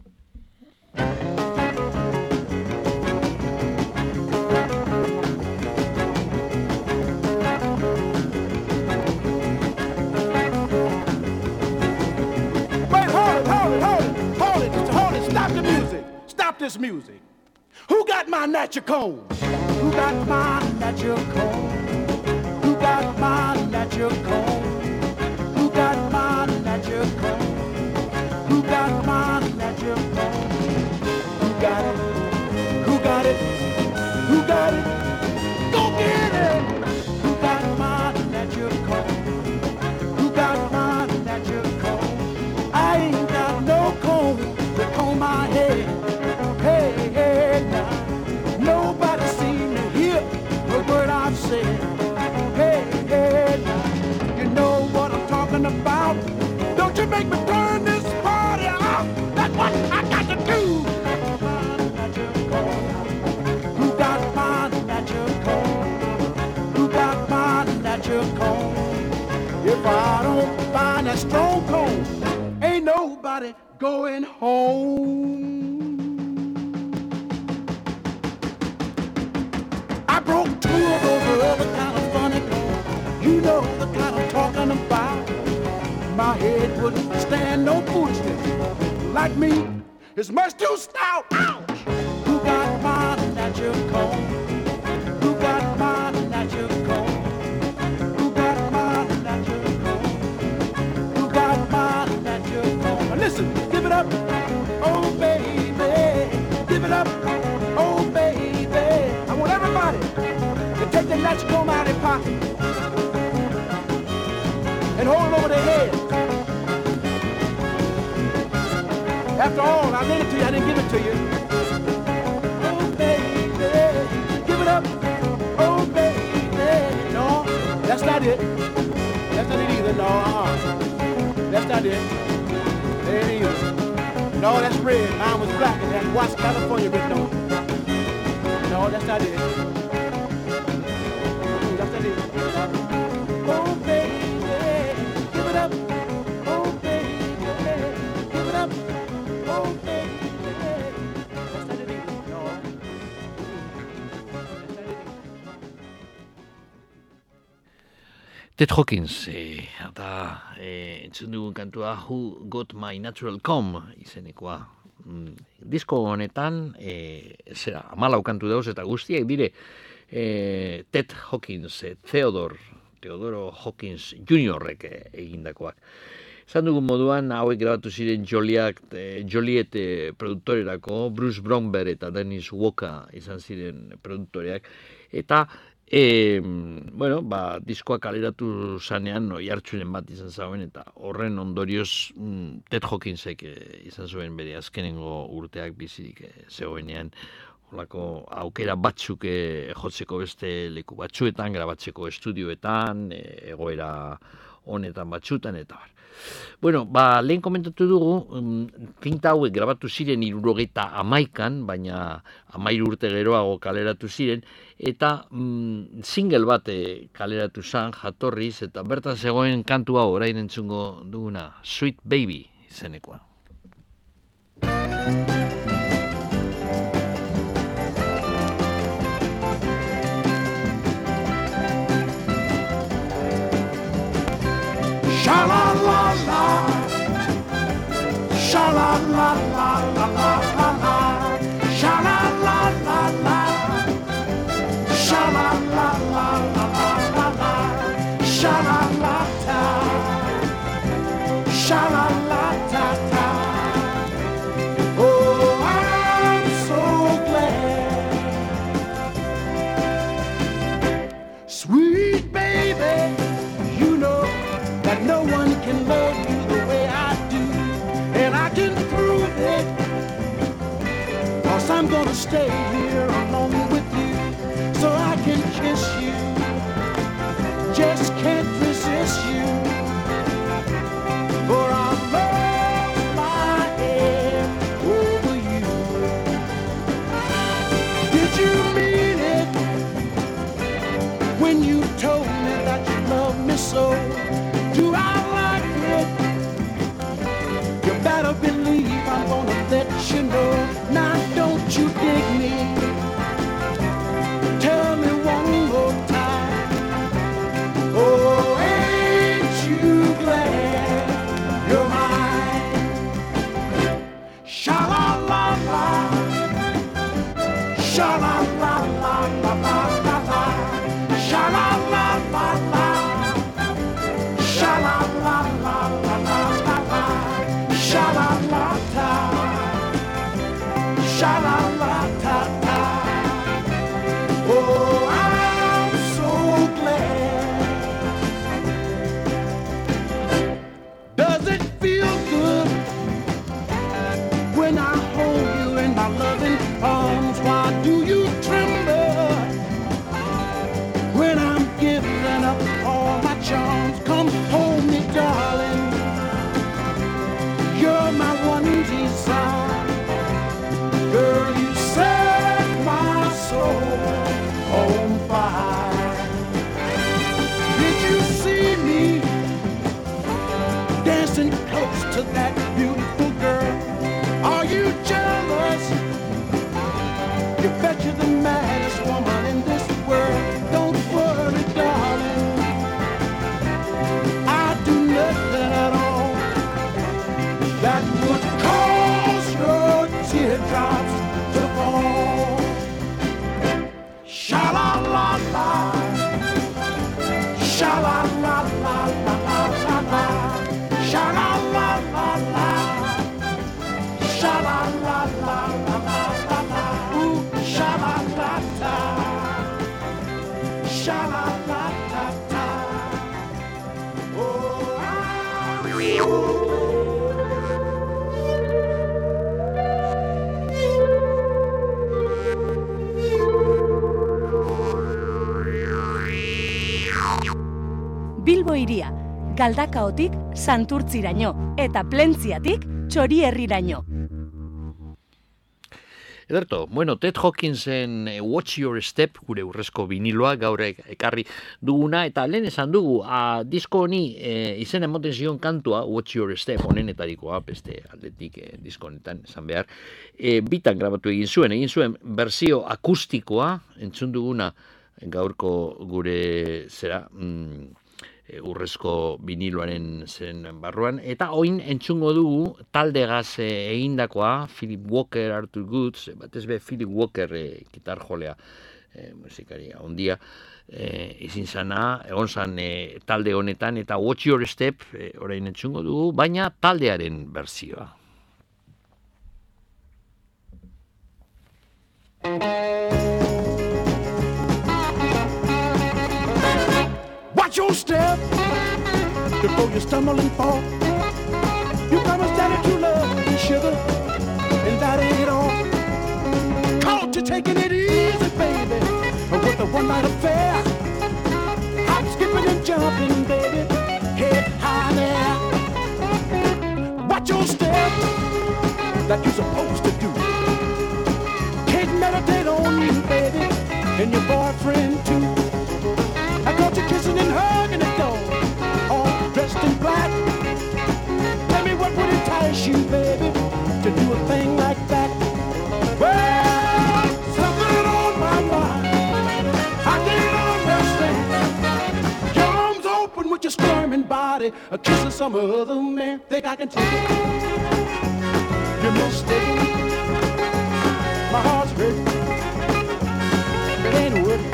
Stop the music. Stop this music. Who got my natural comb? Who got my natural comb? Who got my natural comb? Who got my natural comb? Who got my natural comb? Who got it? Who got it? Who got it? Go get it! Who got my natural comb? Who got my natural comb? I ain't got no comb to comb my head. Hey, hey, now. Nobody seem to hear a word I've said. Hey, hey, now. You know what I'm talking about. Don't you make me turn this party off. That's what I got to do. Who got my natural comb? Who got my natural comb? If I don't find that strong comb, ain't nobody going home. I broke two of those other kind of funny It wouldn't stand no foolishness. Like me, it's much too stout. Ouch! Who got my natural comb? Who got my natural comb? Who got my natural comb? Who got my natural comb? Now listen, give it up, oh baby. Give it up, oh baby. I want everybody to take their natural comb out of their pocket and hold it over their head. After all, I lent it to you, I didn't give it to you. Oh, baby, give it up. Oh, baby, no, that's not it. That's not it either, no, uh-uh. That's not it. It ain't either. No, that's red. Mine was black and had Watts, California written on it. No, that's not it. Mm, that's not it. Oh, baby, give it up. Oh, baby, give it up. Oh, baby, that's not it either. No. That's not it either. Ted Hawkins, eh, eta eh, entzun dugun kantua Who Got My Natural Comb izenekoa. Mm, disko honetan, eh, zera, amalau kantu dauz eta guztiak dire eh, Ted Hawkins, eh, Theodore, Teodoro Hawkins juniorrek eh, egindakoak. Zan dugun moduan, hauek grabatu ziren Joliet, eh, Joliet eh, produktorerako, Bruce Bromberg eta Dennis Walker izan ziren produktoreak, eta E, bueno, ba, diskoa kaleratu zanean no, jartxuren bat izan zauen, eta horren ondorioz mm, Ted Hawkinsek e, izan zuen bere azkenengo urteak bizirik e, zegoenean, holako aukera batzuk e, jotzeko beste leku batzuetan, grabatzeko estudioetan, e, egoera honetan batzutan, eta bar. Bueno, ba, lehen komentatu dugu, um, pinta hauek grabatu ziren hirurogeita hamaikan, baina hamairu urte geroago kaleratu ziren, eta mm, single bat eh, kaleratu zan, jatorriz, eta bertan zegoen kantu hau orain entzungo duguna, Sweet Baby izenekoa. Sha la la la, sha la la la la la la la, sha la la la la, sha la la la la la la la, sha la la ta, sha la la ta ta. Oh, I'm so glad, sweet baby. That no one can love you the way I do, and I can prove it, cause I'm gonna stay here along with you, so I can kiss you, just can't resist you, for I lost my head over you. Did you mean it when you told me that you loved me so? Do I like it? You better believe I'm gonna let you know. Now don't you dig me? Tell me one more time. Oh, ain't you glad you're mine? Sha-la-la-la, sha-la-la-la-la-la-la-la, sha-la-la-la-la. Sha la la la la la la la, sha la la ta, sha la la ta ta. Oh, I'm so glad. Does it feel good when I hold you in my loving arms? Why do you tremble when I'm Bilbo iria, Galdakaotik Santurtziraino eta Plentziatik Txorierriraino. Ederto, bueno, Ted Hawkinsen eh, Watch Your Step, gure urrezko viniloa, gaur ekarri duguna, eta lehen esan dugu, a, disko honi e, izen emoten zion kantua, Watch Your Step, honenetarikoa, beste aldetik e, disko honetan esan behar, e, bitan grabatu egin zuen, egin zuen berzio akustikoa, entzun duguna gaurko gure zera, mm, urrezko viniloaren zen barruan, eta oin entzungo dugu taldegaz eh, egindakoa, Philip Walker, Arthur Goods, batez be Philip Walker eh, gitar jolea eh, musikaria ondia, eh, izin zana, egon zan eh, talde honetan, eta Watch Your Step eh, orain entzungo dugu, baina taldearen berzioa. Watch your step before you stumble and fall. You promised daddy true love and sugar, and that ain't all. Caught you taking it easy, baby, with a one-night affair. Hop, skipping and jumping, baby, head high there. Watch your step, like you're supposed to do. Can't meditate on you, baby, and your boyfriend too. I caught you kissing and hugging it though, all dressed in black. Tell me what would entice you, baby, to do a thing like that? Well, something on my mind, I can't understand. Your arms open with your squirming body, a kissing some other man. Think I can take it? You're mistaken. My heart's hurting. It ain't working.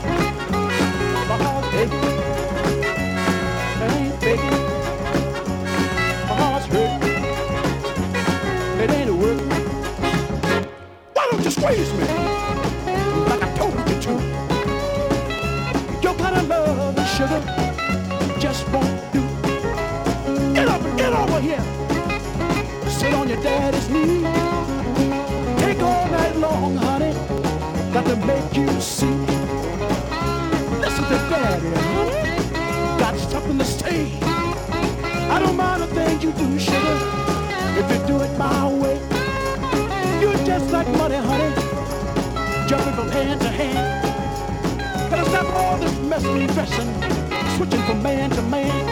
My heart's aching, it ain't faking. My heart's hurting, it ain't working. Why don't you squeeze me like I told you to? Your kind of love and sugar just won't do. Get up and get over here. Sit on your daddy's knee. Take all night long, honey. Got to make you see. Listen to daddy, honey. Got something to say. I don't mind the things you do, sugar, if you do it my way. You're just like money, honey, jumping from hand to hand. Gotta stop all this messing and dressing, switching from man to man.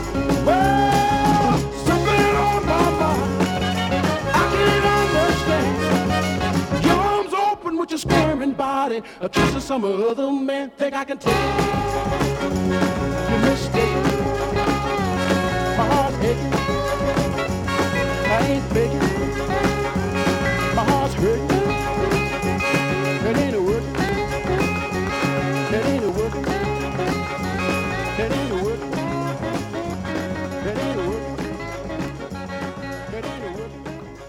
Well, something on my mind, I can't understand. Your arms open with your squirming body, a kiss of some other man. Think I can take it? You're mistaken. My heart's aching. I ain't begging. My heart's hurting. It ain't a working. It ain't a working. It ain't a working. It ain't a working. It ain't a working.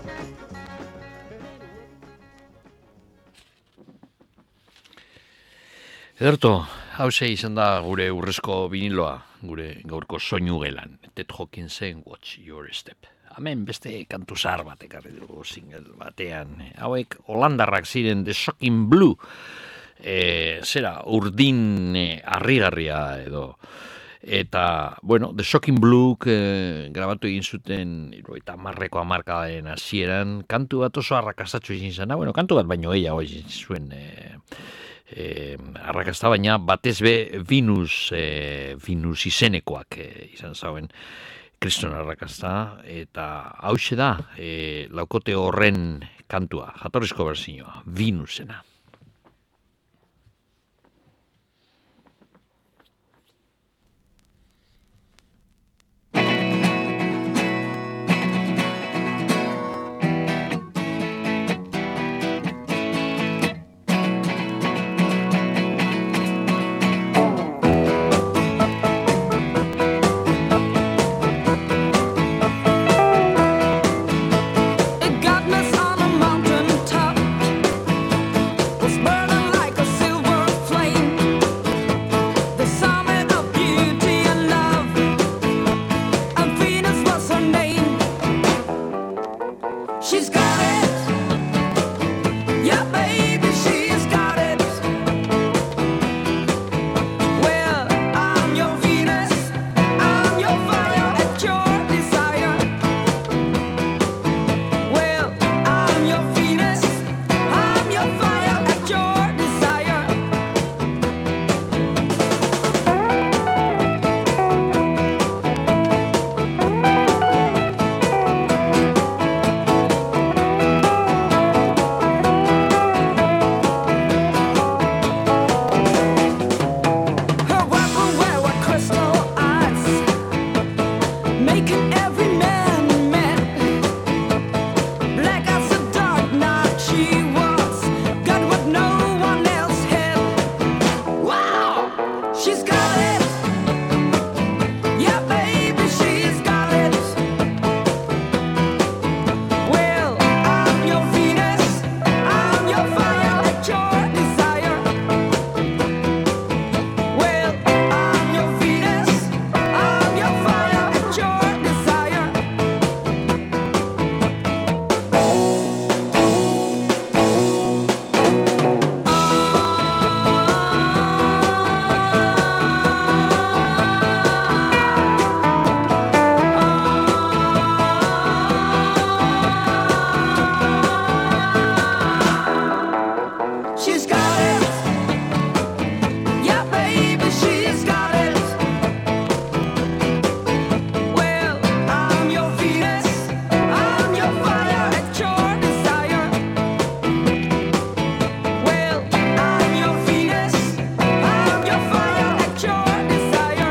Ederto, hauze izan da gure urrezko viniloa, gure gaurko soinu gelan, Ted Hawkinsen Watch Your Step. Hemen beste kantu zahar bat ekarri dugu single batean. Hauek holandarrak ziren The Shocking Blue, e, zera urdin e, harrigarria edo. Eta, bueno, The Shocking Blue e, grabatu egin zuten eta marreko hamarkadaren hasieran, kantu bat oso arrakastatxo izin zena, bueno, kantu bat baino gehiago izin zuen e, e, arrakasta, baina batez be Venus, e, Venus izenekoak e, izan zauen kriston arrakasta, eta hauxe da e, laukote horren kantua, jatorrizko berzioa, Venusena. It got me on a mountain top. got it. Yeah, baby, she's got it. Well, I'm your Venus, I'm your fire, your desire. Well, I'm your Venus, I'm your fire, your desire. She's got it. Yeah, baby, she's got it. Well, I'm your Venus, I'm your fire, at your desire. Well, I'm your Venus, I'm your fire, at your desire.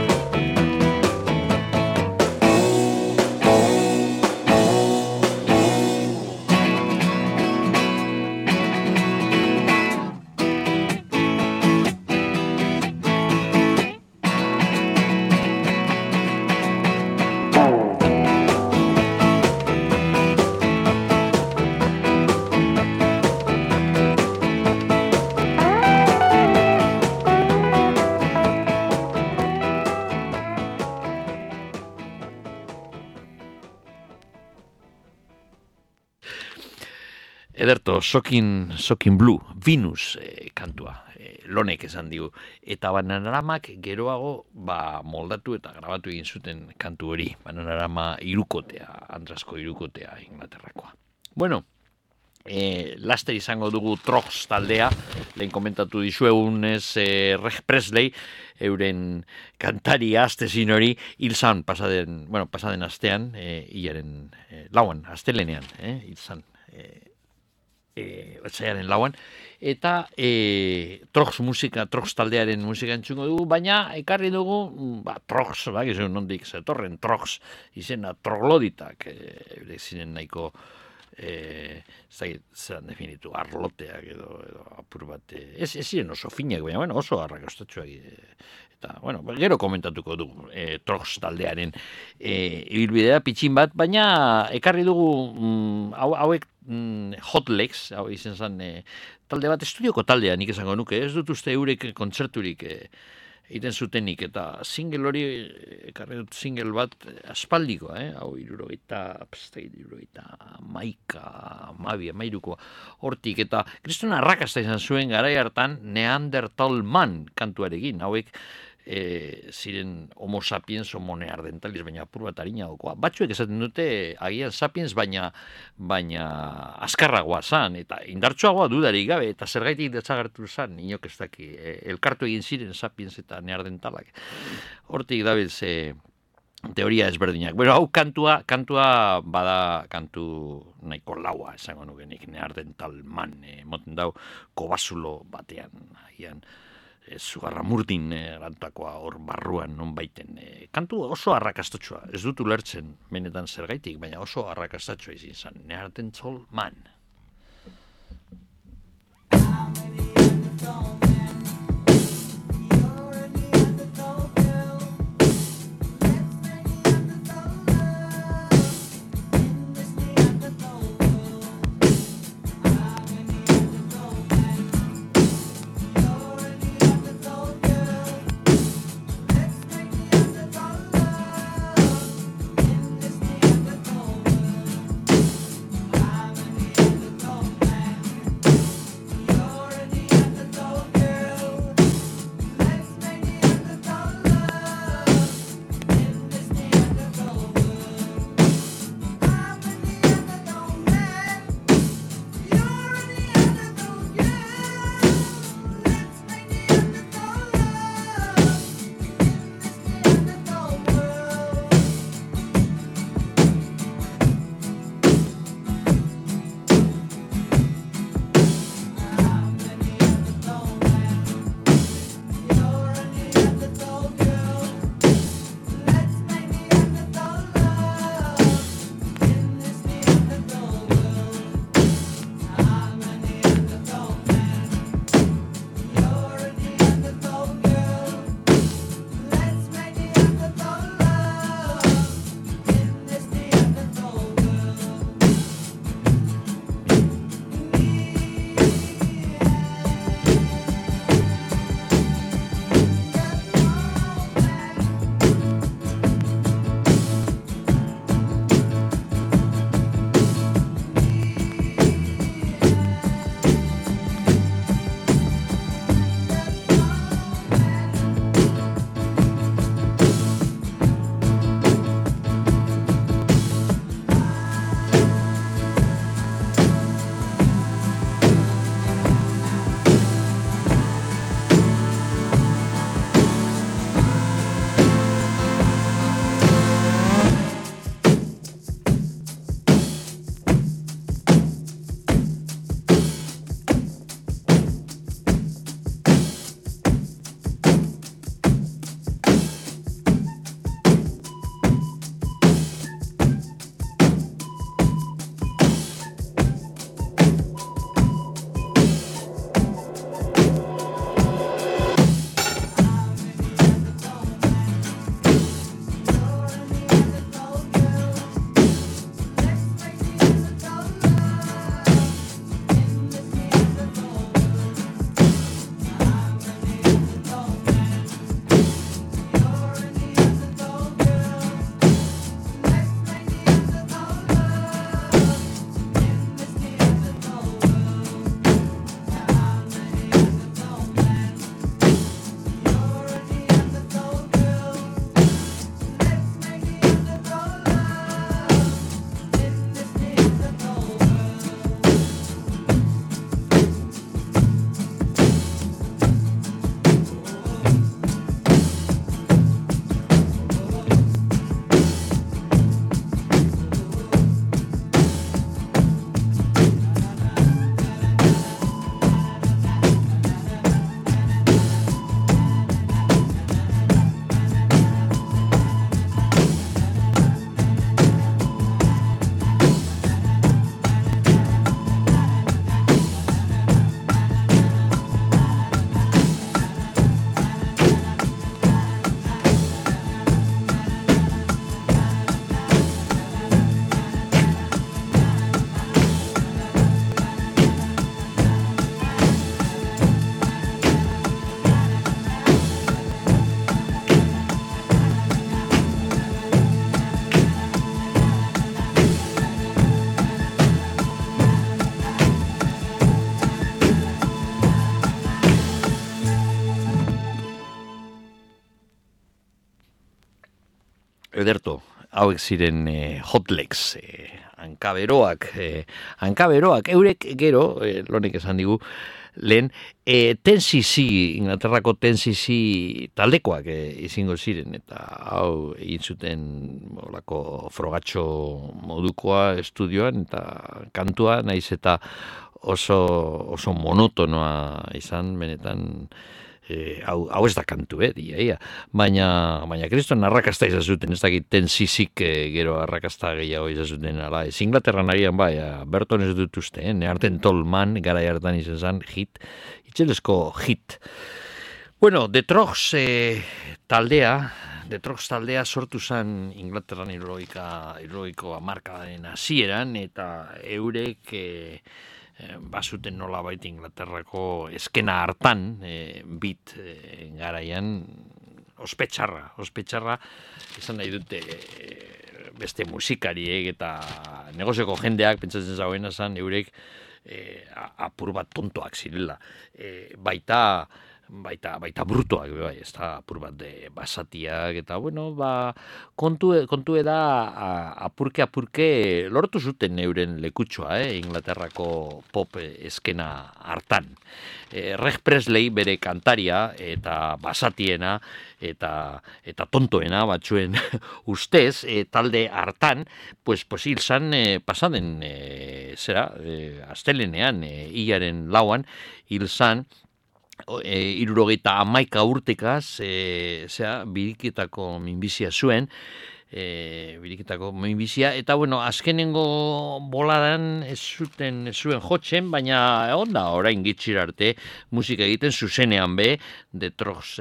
Ederto, Sokin, Sokin Blue, Venus eh, kantua, eh, lonek esan digu. Eta Bananaramak geroago ba, moldatu eta grabatu egin zuten kantu hori. Bananarama irukotea, Andrasko irukotea, Inglaterrakoa. Bueno, eh, laster izango dugu Trogs taldea, lehen komentatu dizuegunez eh, Reg Presley, euren kantari astezin hori, hil zan pasaden, bueno, pasaden astean, eh, hilaren eh, lauan, astelenean, eh, hil zan, eh, E, otsaiaren lauan, eta e, Trogs musika, Trogs taldearen musika entzungo dugu, baina ekarri dugu, ba, Trogs, ba, gizu nondik zetorren, Trogs, izena trogloditak, e, ziren nahiko, e, zeran definitu, arloteak edo, edo apur bat, e, ez, ez ziren oso finak, baina bueno, oso arrakastatxoak, e, eta, bueno, gero komentatuko dugu e, Trogs taldearen e, ibilbidea pitxin bat, baina ekarri dugu mm, hau, hauek mm, Hot Legs, hau izen zen e, talde bat, estudioko taldea nik esango nuke, ez dut uste eurek kontzerturik e, egiten zutenik, eta single hori, ekarri dut single bat aspaldiko, eh? Hau irurogeita, pstegit, irurogeita maika, mabia, mairuko hortik, eta kriston arrakasta izan zuen garai hartan Neandertal Man kantuarekin, hauek e, ziren homo sapiens, homo neandertalis, baina apur bat harina dokoa. Batzuek esaten dute agian sapiens, baina baina azkarragoa zan, eta indartsuagoa dudarik gabe, eta zergaitik desagertu zan, inok ez daki, e, elkartu egin ziren sapiens eta neandertalak. Hortik dabil ze teoria ezberdinak. Bueno, hau kantua, kantua bada kantu nahiko laua, esango nukenik, Neandertal Man, e, moten dau, kobasulo batean, agian, Zugarra murdin erantakoa hor barruan non baiten. E, kantu oso arrakastatxoa, ez dut ulertzen benetan zergaitik, baina oso arrakastatxoa izin zen. Neandertal Man. You're ederto, hauek ziren eh, hotlegs, eh, hankaberoak, eh, hankaberoak, eurek gero, eh, lonek esan digu, lehen, e, ten C C, Inglaterrako ten C C taldekoak e, izango ziren, eta hau egin zuten olako frogatxo modukoa estudioan, eta kantua, naiz eta oso, oso monotonoa izan, benetan, e, hau, hau ez da kantu, eh, dia, ia. Baina, baina kriston arrakasta izan zuten, ez dakit ten C C-k e, gero arrakasta gehiago izan zuten, ala, ez Inglaterran agian, bai, Berton ez dut uste, eh, Nearten Tolman, gara hartan izan zen, hit, itxelesko hit. Bueno, The Trogs eh, taldea, The Trogs taldea sortu zen Inglaterran hirurogeita hirurogeiko hamarkadaren hasieran, eta eurek eh, bazuten nola baita Inglaterrako eskena hartan, e, bit e, garaian, ospetxarra, ospetxarra, esan nahi dute e, beste musikariek eta negozioko jendeak, pentsatzen zagoena zen, eurek e, apur bat tontoak zirela. E, baita, baita, baita brutoak, bai, ez da, apur bat de basatiak, eta, bueno, ba, kontu, kontu da apurke apurke lortu zuten euren lekutxoa, eh, Inglaterrako pop eskena hartan. E, Reg Presley bere kantaria eta basatiena eta eta tontoena batzuen ustez, e, talde hartan, pues, pues hil zan e, pasaden, e, zera, e, astelenean, e, hilaren lauan, hil zan, E, irurogeita hamaika urtekaz, e, zera, biriketako minbizia zuen, e, biriketako minbizia, eta bueno, azkenengo boladan ez zuten, ez zuen jotzen, baina onda, orain gitxir arte, musika egiten zuzenean be, The Trogs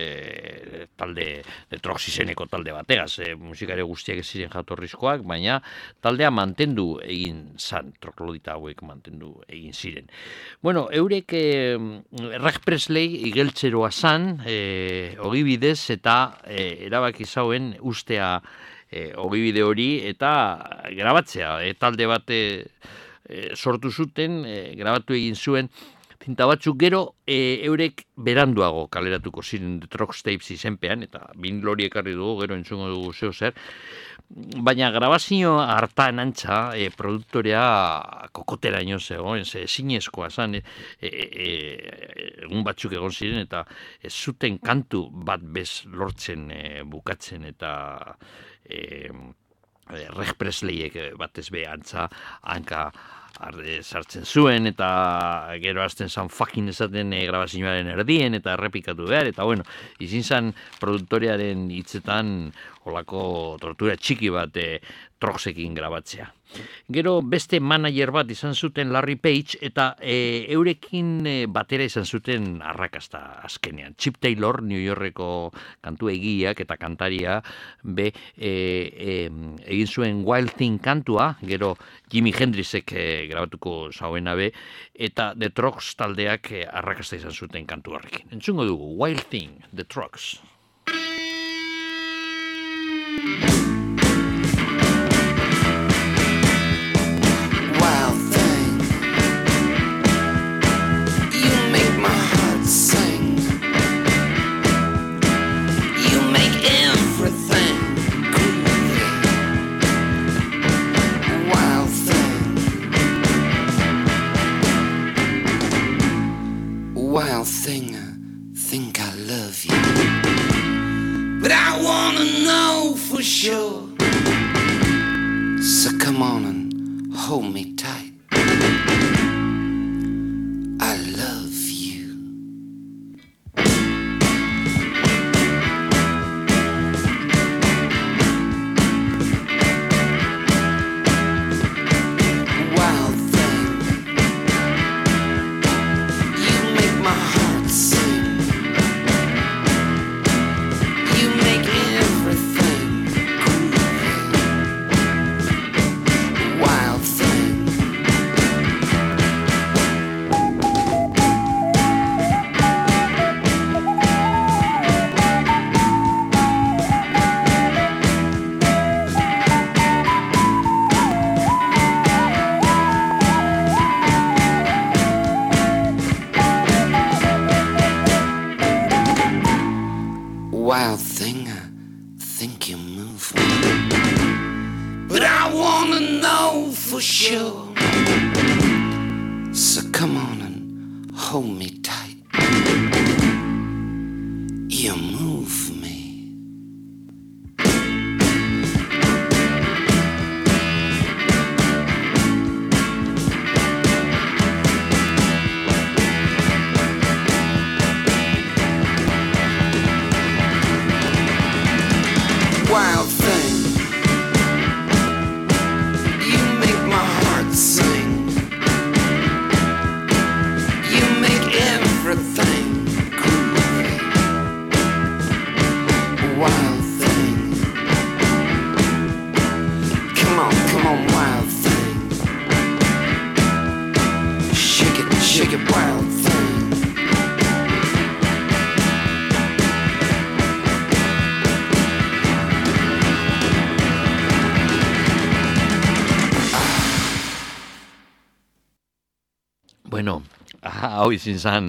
e, talde, The Trogs izeneko talde bategaz, e, musikari guztiak ez ziren jatorrizkoak, baina taldea mantendu egin zan, troglodita hauek mantendu egin ziren. Bueno, eurek e, Reg Presley igeltzeroa zan, e, ogibidez, eta e, erabaki zauen ustea e, ogibide hori, eta grabatzea, e, talde bat e, sortu zuten, e, grabatu egin zuen, zinta batzuk gero e, eurek beranduago kaleratuko ziren The Trogs Tapes izenpean, eta binlori ekarri dugu, gero entzungo dugu zeo zer, baina grabazio hartan antza, e, produktorea kokoteraino zegoen, ze ezinezkoa zan, e, e, e, egun batzuk egon ziren, eta ez zuten kantu bat bez lortzen e, bukatzen, eta e, Reg Presleyek batez be antza hanka arde sartzen zuen, eta gero hasten zan fucking esaten e, grabazioaren erdien, eta errepikatu behar, eta bueno, izin zan produktorearen hitzetan olako tortura txiki bat e, Trogsekin grabatzea. Gero beste manager bat izan zuten Larry Page, eta e, eurekin e, batera izan zuten arrakasta azkenean. Chip Taylor, New Yorkeko kantu egiak eta kantaria, be e, e, egin zuen Wild Thing kantua, gero Jimi Hendrixek e, grabatuko zauena be, eta The Trogs taldeak e, arrakasta izan zuten kantu horrekin. Entzungo dugu, Wild Thing, The Trogs. Wild thing, think I love you, but I wanna know for sure. So come on and hold me tight. I love you. Wild thing, you make my heart sing. You make everything groovy. Wild thing. Wild thing, think you move me, but I wanna know for sure. So come on and hold me tight. You move me. Wild thing, you make my heart sing. You make everything groovy. Wild thing, come on, come on, wild thing. Shake it, shake it, wild thing. Bueno, hau izin zan,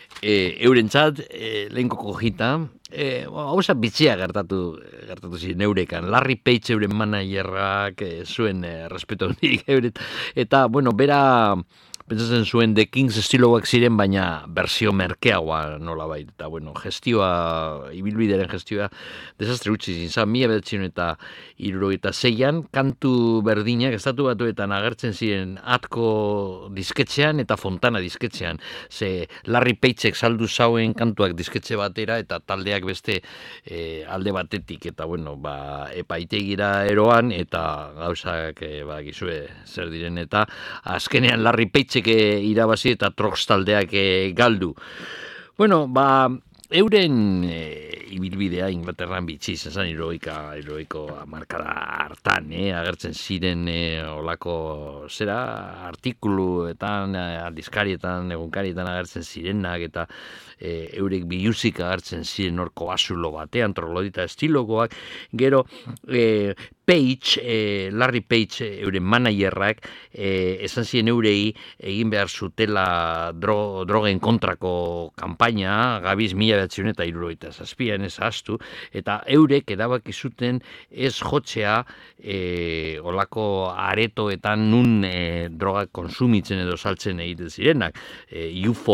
e, eurentzat, e, lehenko kojita, e, hauza bitxia gertatu, gertatu ziren eurekan. Larry Page euren managerrak e, zuen e, respeto nik euret. Eta, bueno, bera, pentsatzen zuen The Kings estiloak ziren, baina bersio merkeagoa nola baita. Eta, bueno, gestioa, ibilbideren gestioa, desastre utzi zintzan, mila bederatzen eta hirurogeita seian, kantu berdinak, estatu batuetan agertzen ziren Atko disketxean eta Fontana disketxean. Ze Larry Pageek saldu zauen kantuak disketxe batera eta taldeak beste e, alde batetik. Eta, bueno, ba, epaitegira eroan eta gauzak, e, ba, gizue zer diren. Eta azkenean Larry Pageek irabazi eta Trox taldeak e, galdu. Bueno, ba, euren e, ibilbidea Inglaterran bitxi izan hirurogeita hirurogeiko hamarkada hartan, eh, agertzen ziren e, olako zera artikuluetan, aldizkarietan, egunkarietan agertzen zirenak eta e, eurek biluzik agertzen ziren orko basulo batean, troglodita estilokoak, gero e, Page, eh, Larry Page, eh, euren managerrak, eh, esan ziren eurei egin behar zutela dro, drogen kontrako kanpaina, gabiz mila behatzen eta hirurogeita zazpian ez ahaztu, eta eurek erabaki zuten ez jotzea eh, olako aretoetan nun eh, droga konsumitzen edo saltzen egiten zirenak, eh, U F O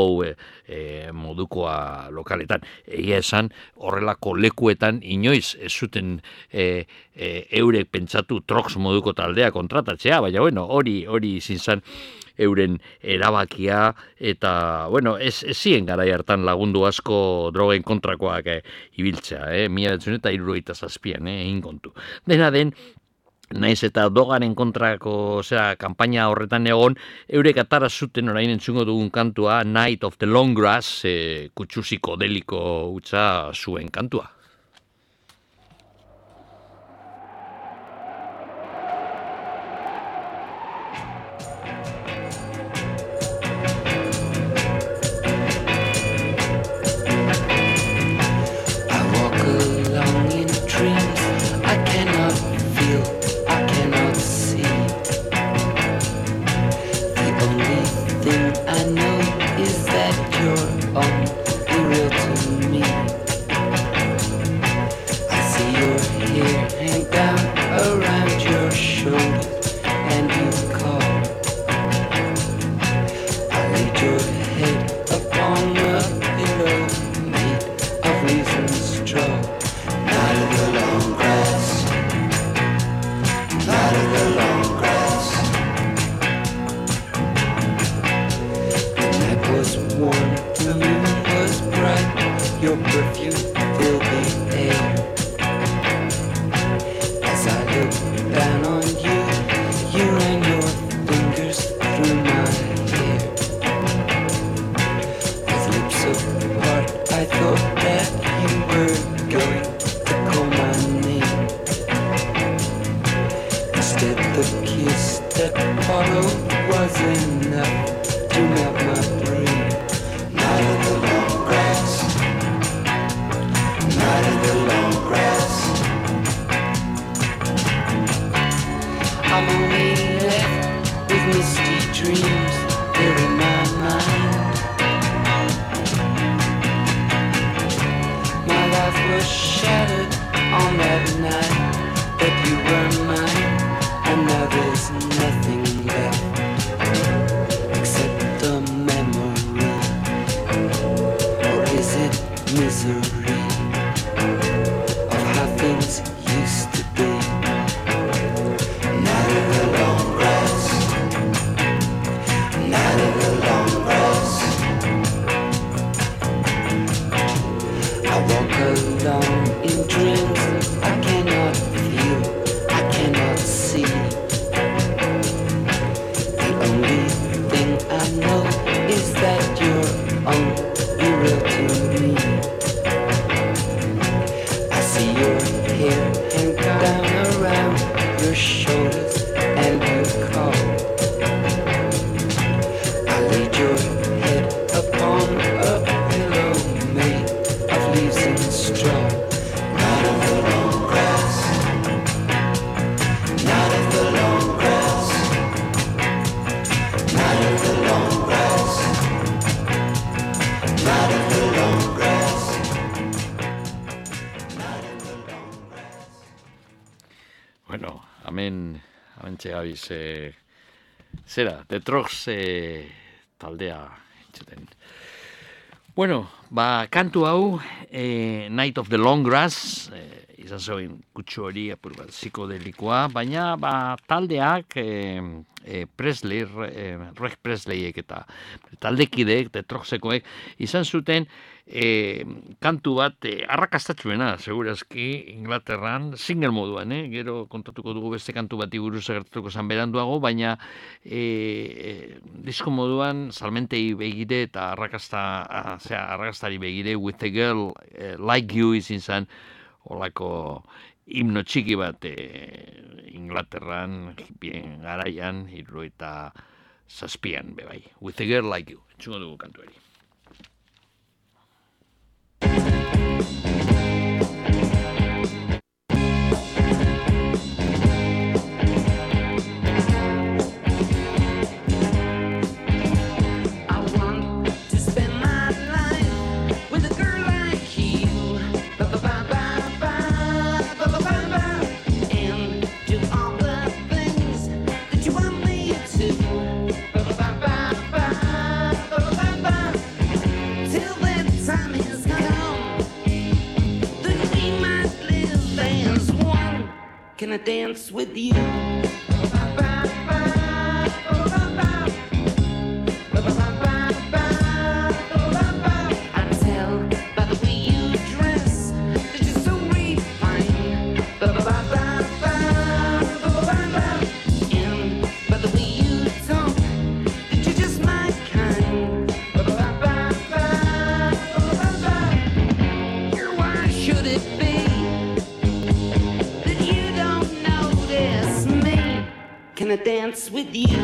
eh, modukoa lokaletan. Egia esan, horrelako lekuetan inoiz ez zuten eh, eh, eurek pentsatu Trox moduko taldea kontratatzea, baina bueno, hori hori izin zen euren erabakia eta bueno, ez, ez ziren garai hartan lagundu asko drogen kontrakoak eh, ibiltzea, eh, mila bederatzen eta hirurogeita zazpian, eh, egin kontu. Dena den, naiz eta dogaren kontrako zera, kanpaina horretan egon, eurek atara zuten orain entzungo dugun kantua, Night of the Long Grass, eh, kutsusiko deliko utza zuen kantua. Shine. dreams I cannot feel, I cannot see. The only thing I know is that you're unreal to me. I see your hair hang down around your shoulders and you call. I laid your head upon a pillow made of leaves and straw. Not of the long grass, not of the long grass, not of the long grass, not of the long grass, not of the long grass. Bueno, hemen, hemen txegabiz, eh, zera, The Trogs eh, taldea entzuten. Bueno, ba, kantu hau, eh, Night of the Long Grass, eh, izan zoin kutsu hori apur bat psikodelikoa, baina ba, taldeak eh, eh, Presley, eh, Reg Presleyek eta taldekideek, The Trogsekoek, izan zuten eh, kantu bat eh, arrakastatzuena, segurazki, Inglaterran, single moduan, eh? Gero kontatuko dugu beste kantu bati buruz egertuko zan beranduago, baina eh, eh, disko moduan salmentei begire eta arrakasta, ah, zera, arrakastari begire, With a Girl eh, Like You izin zen, olako himno txiki bat eh, Inglaterran, hipien garaian, hiru eta zazpian, bebai. With a Girl Like You, entzungo dugu kantuari. Can I dance with you? Can I dance with you?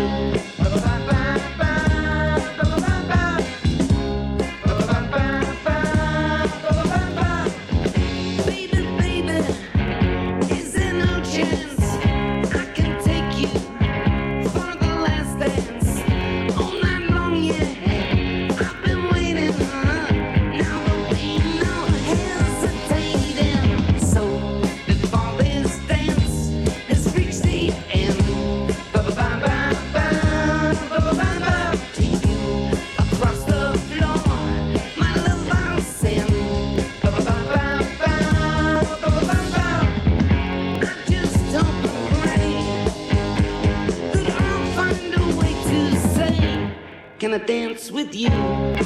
Baby, baby, is there no chance I can take you for the last dance all night long? Yeah, I've been waiting. Uh, now there ain't no hesitating. So before this dance has reached the end, can I dance with you?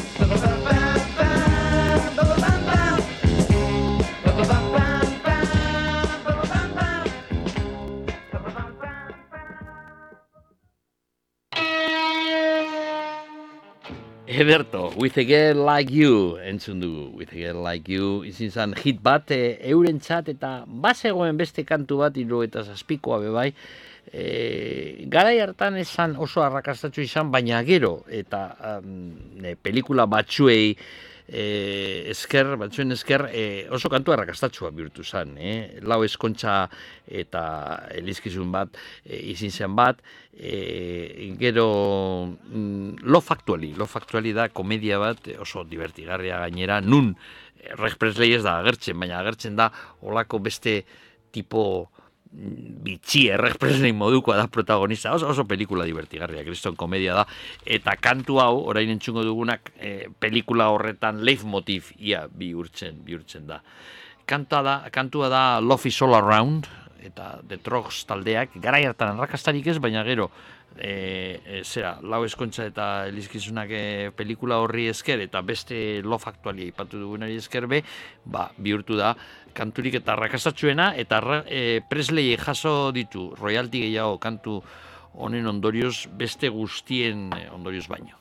Ederto, With a Girl Like You, entzun dugu, With a Girl Like You, izin zan hit bat e, eurentzat eta bazegoen beste kantu bat, hiru eta zazpikoa bebai, e, garai hartan esan oso arrakastatxo izan, baina gero, eta um, e, pelikula batzuei e, esker, batzuen esker, e, oso kantu arrakastatxoa bihurtu zen, eh? Lau eskontza eta elizkizun bat, e, izin zen bat, e, gero mm, Love Actually, Love Actually da komedia bat oso divertigarria gainera, nun Reg Presley ez da agertzen, baina agertzen da olako beste tipo bitxi, Reg Presley modukoa da protagonista, oso, oso pelikula divertigarria, kriston komedia da, eta kantu hau, orain entzungo dugunak, e, pelikula horretan leitmotiv ia bihurtzen, bihurtzen da. Kanta da, kantua da Love is All Around, eta The Trogs taldeak, garai hartan arrakastarik ez, baina gero, e, e, zera, Lau Eskontza eta Elizkizunak e, pelikula horri esker, eta beste Love Actualia ipatu dugunari esker be, ba, bihurtu da, kanturik eta arrakastatxuena, eta e, Presley jaso ditu, royalty gehiago kantu honen ondorioz, beste guztien ondorioz baino.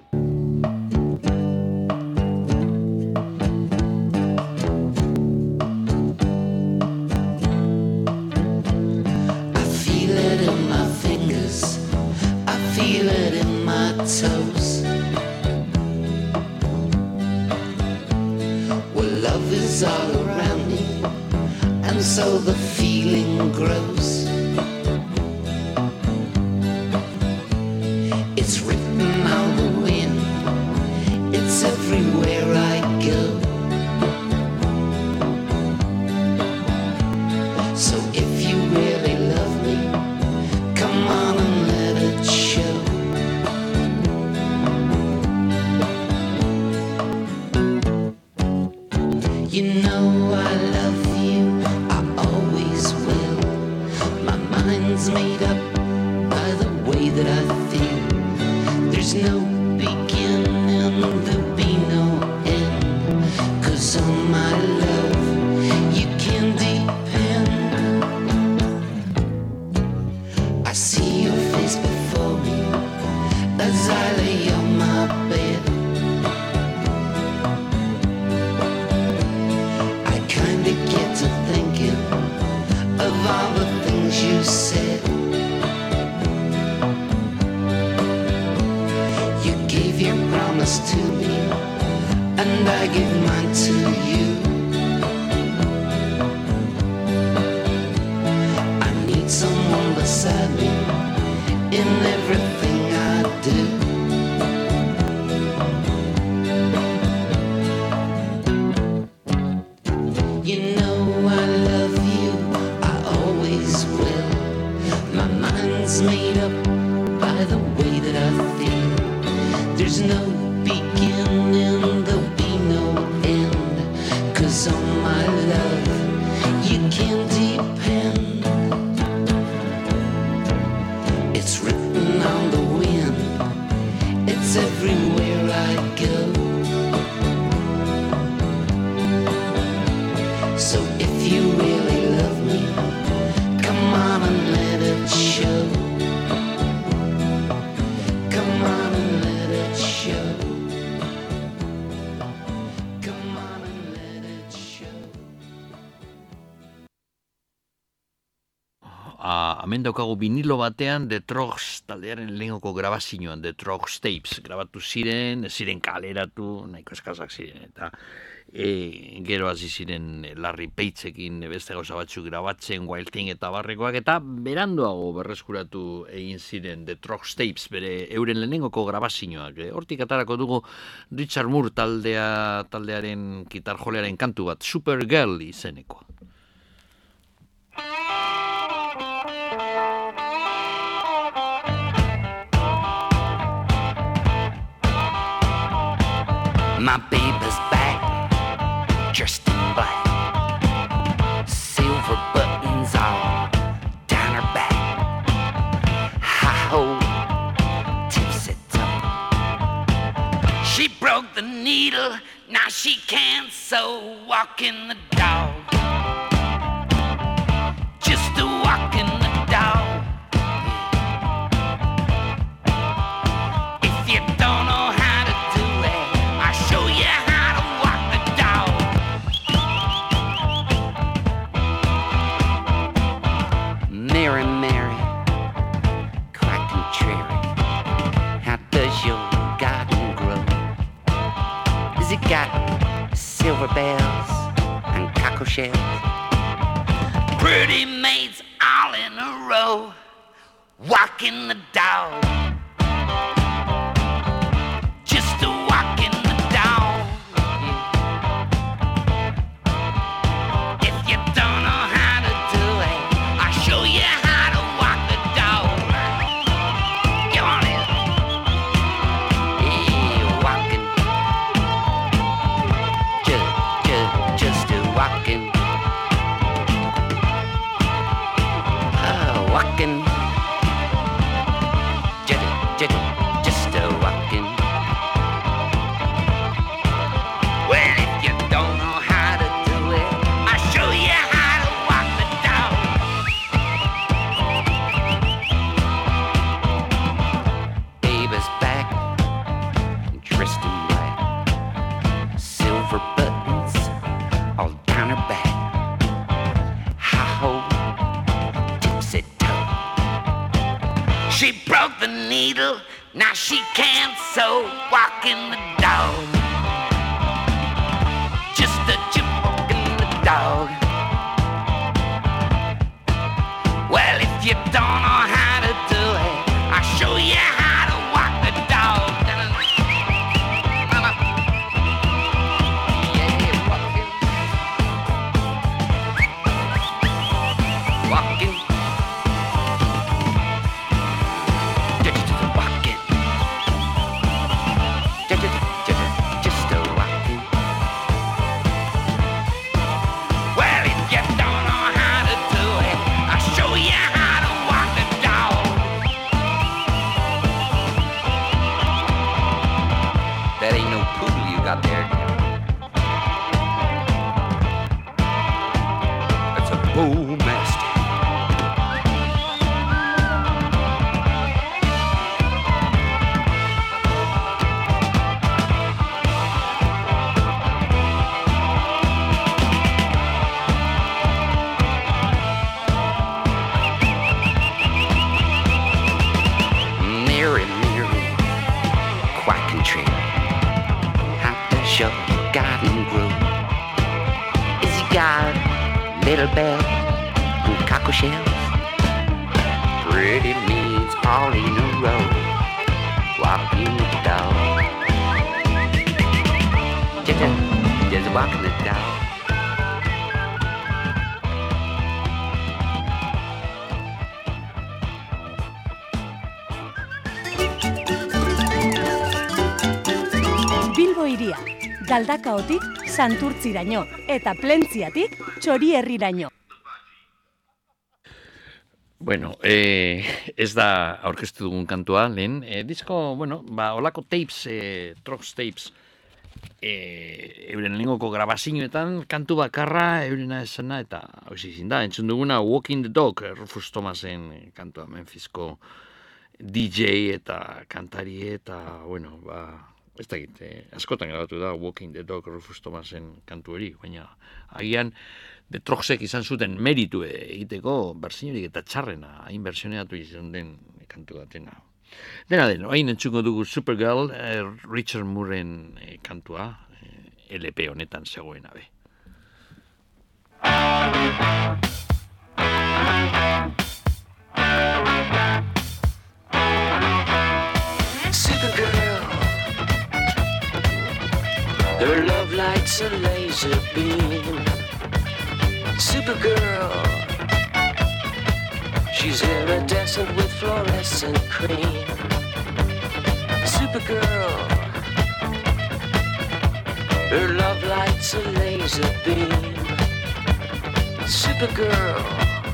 Toes. Well, love is all around me, and so the feeling grows. It's written on the wind, it's everywhere I go. So if you really love me, come on and let it show. You know I love you, I always will. My mind's made up by the way that I feel. There's no beginning, there'll be no end. 'Cause on my love, you can depend. I see your face before me as I lay on my bed. Get to thinking of all the things you said. You gave your promise to me, and I give mine to you. I need someone beside me in everything I do. You know I love you, I always will. My mind's made up by the way that I feel. There's no beginning, there'll be no end. 'Cause on my love, you can depend. It's written on the wind, it's everywhere I go. So if you really love me, come on and let it show. Come on and let it show. Come on and let it show. Ah, hemen daukagu vinilo batean The Trogs taldearen lehengoko grabazioan, The Trogs Tapes, grabatu ziren, ez ziren kaleratu, nahiko eskazak ziren, eta E, gero hasi ziren Larry Pageekin beste gauza batzuk grabatzen, Wild Thing eta barrekoak, eta beranduago berreskuratu egin ziren The Trogs Tapes, bere euren lehenengoko grabazioak. E, hortik atarako dugu Richard Moore taldea, taldearen gitarjolearen kantu bat, Supergirl izenekoa. My baby's back, dressed in black, silver buttons all down her back, high-ho, tipsy-toe. She broke the needle, now she can't sew, walking the dog, just a walking the dog. If you don't know how to do it, I'll show you how to walk the dog. Mary, Mary, quite contrary, how does your garden grow? Has it got silver bells and cockle shells? Pretty maids all in a row, walking the dog, just a walking the dog. If you don't know how to do it, I'll show you how to walk the dog. Come on in. Yeah, walking, just, just, just a walking. broke the needle, now she can't sew. Walking the dog, just a chip walking the dog. Well, if you don't know how to do it, I'll show you how to walk the dog. Yeah, walking, walking, just a walking, just a, just a walking. Well, if you don't know how to do it, I'll show you how to walk the dog. That ain't no poodle you got there. That's a bull mastiff. Mary, Mary, quacking tree. How does your garden grow? Is he got little bell and cockle shells? Pretty means all in a row. Walking the dog. Just, just walking the dog. Bilbo hiria, Galdakaotik Santurtziraino eta Plentziatik Txorierriraino. Bueno, eh, ez da aurkeztu dugun kantua, lehen. Eh, disko, bueno, ba, olako tapes, eh, Trox tapes, eh, euren lengoko grabazioetan, kantu bakarra, eurena esana, eta hausi izin da, entzun duguna Walking the Dog, Rufus Thomasen eh, kantua, Memphisko D J eta kantari eta, bueno, ba, ez da egit, eh, askotan grabatu da Walking the Dog, Rufus Thomasen kantu hori, baina agian, de Troxek izan zuten meritu egiteko bersionik eta txarrena, hain bersioneatu izan den kantu datena. Dena den, hain entzuko dugu Supergirl, eh, Richard Mooreen eh, kantua, eh, L P honetan zegoena be. Supergirl, her love light's a laser beam. Supergirl, she's iridescent with fluorescent cream. Supergirl, her love light's a laser beam. Supergirl,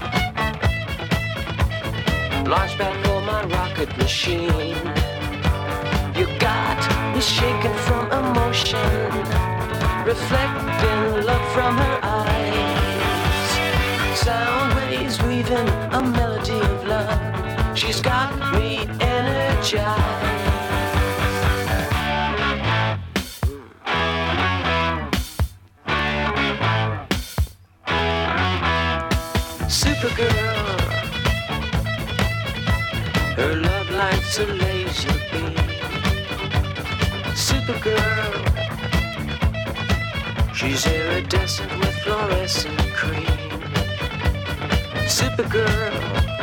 launch pad for my rocket machine. You got me shaking from emotion, reflecting love from her eyes. Sound waves weaving a melody of love. She's got me energized. Supergirl, her love light's a laser beam. Supergirl, she's iridescent with fluorescent cream. Supergirl,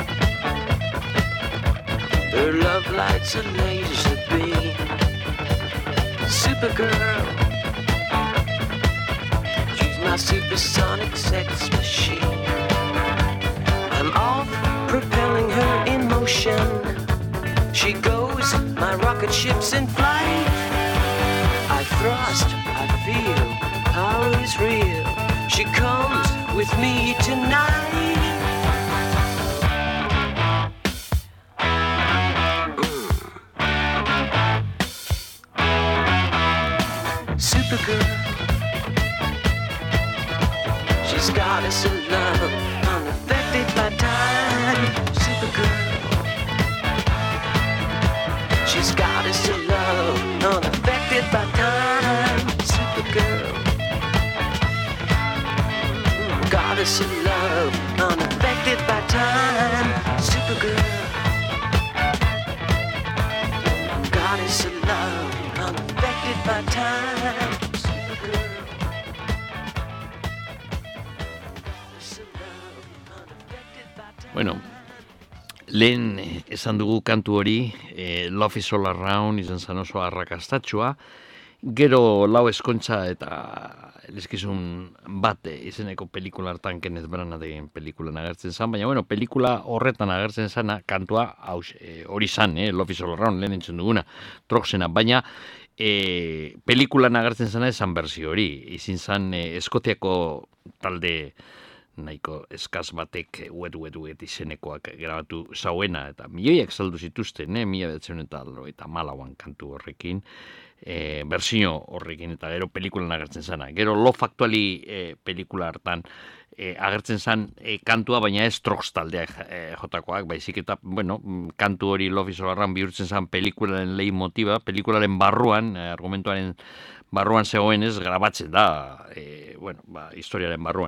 her love light's a laser beam. Supergirl, she's my supersonic sex machine. I'm off, propelling her in motion. She goes, my rocket ship's in flight. I thrust, I feel, power is real. She comes with me tonight. Supergirl, she's goddess of love, unaffected by time. Supergirl, she's goddess of love, unaffected by time. Supergirl, goddess of love, unaffected by time. Supergirl, by time. Bueno, lehen eh, esan dugu kantu hori, eh, Love is All Around izan zan oso arrakastatxua, gero lau eskontza eta elizkizun bat eh, izeneko pelikula hartan Kenneth Branagharen pelikulan agertzen zan, baina bueno, pelikula horretan agertzen zana kantua haus, eh, hori zan, eh, Love is All Around, lehen entzun duguna, troxena, baina eh, pelikulan agertzen zana esan berzio hori, izin zan eh, Eskotiako talde nahiko eskaz batek wet wet wet izenekoak grabatu zauena eta milioiak saldu zituzten, eh, mila bederatzen eta eta malauan kantu horrekin, e, berzio horrekin eta gero pelikulan agertzen zana. Gero Love Actually e, pelikula hartan e, agertzen zan e, kantua, baina ez Trox taldeak e, jotakoak, baizik eta, bueno, kantu hori Love is All Around bihurtzen zan pelikularen leitmotiva, pelikularen barruan, e, argumentuaren barruan zegoenez, grabatzen da, e, bueno, ba, historiaren barruan.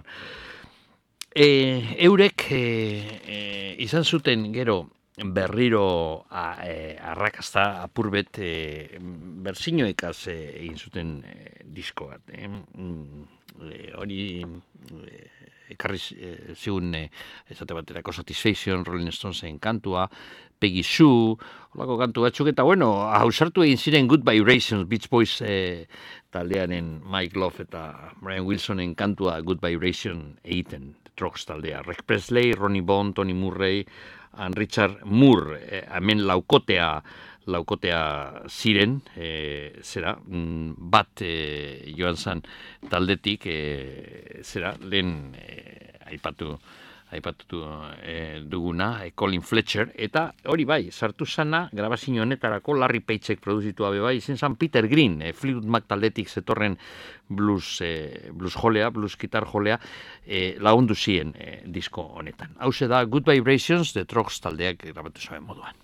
E, eurek e, e, izan zuten gero berriro a, e, arrakasta apurbet e, berzinoekaz e, egin zuten e, disko bat. E, e, hori e, ekarri e, zigun e, ezate baterako Satisfaction, Rolling Stonesen kantua, Peggy Sue, holako kantu batzuk, eta bueno, hausartu egin ziren Good Vibrations, Beach Boys e, taldearen Mike Love eta Brian Wilsonen kantua Good Vibration egiten. Trox taldea, Rick Presley, Ronnie Bond, Tony Murray, and Richard Moore, eh, hemen laukotea, laukotea ziren, eh, zera, bat eh, joan zan taldetik, eh, zera, lehen eh, aipatu, aipatu eh, duguna, eh, Colin Fletcher, eta hori bai, sartu zana, grabazio honetarako Larry Pageek produzitua be bai, izen zan Peter Green, eh, Fleetwood Mac taldetik zetorren blues, eh, blues jolea, blues gitar jolea, eh, lagundu ziren eh, disko honetan. Hauze da Good Vibrations, The Trox taldeak grabatu zuen moduan.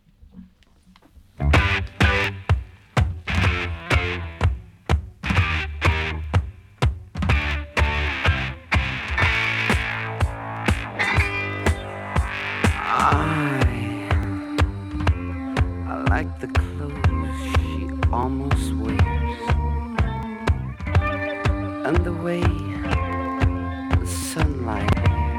Like the clothes she almost wears, and the way the sunlight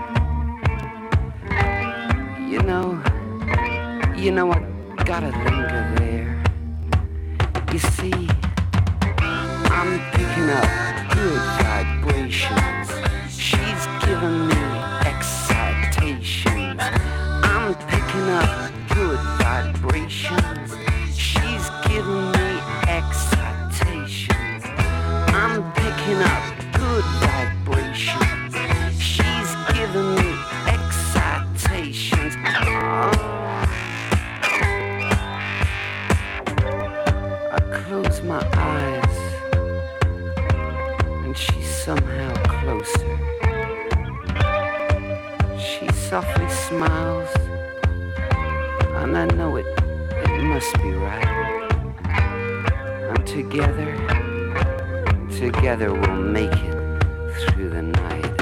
here. You know, you know I gotta linger there. You see, I'm picking up good vibrations. She's giving me excitations. I'm picking up good vibrations. She's giving me excitations. I'm picking up good vibrations. She's giving me excitations. Oh. I close my eyes and she's somehow closer. She softly smiles and I know it, it must be right. And together, together we'll make it through the night.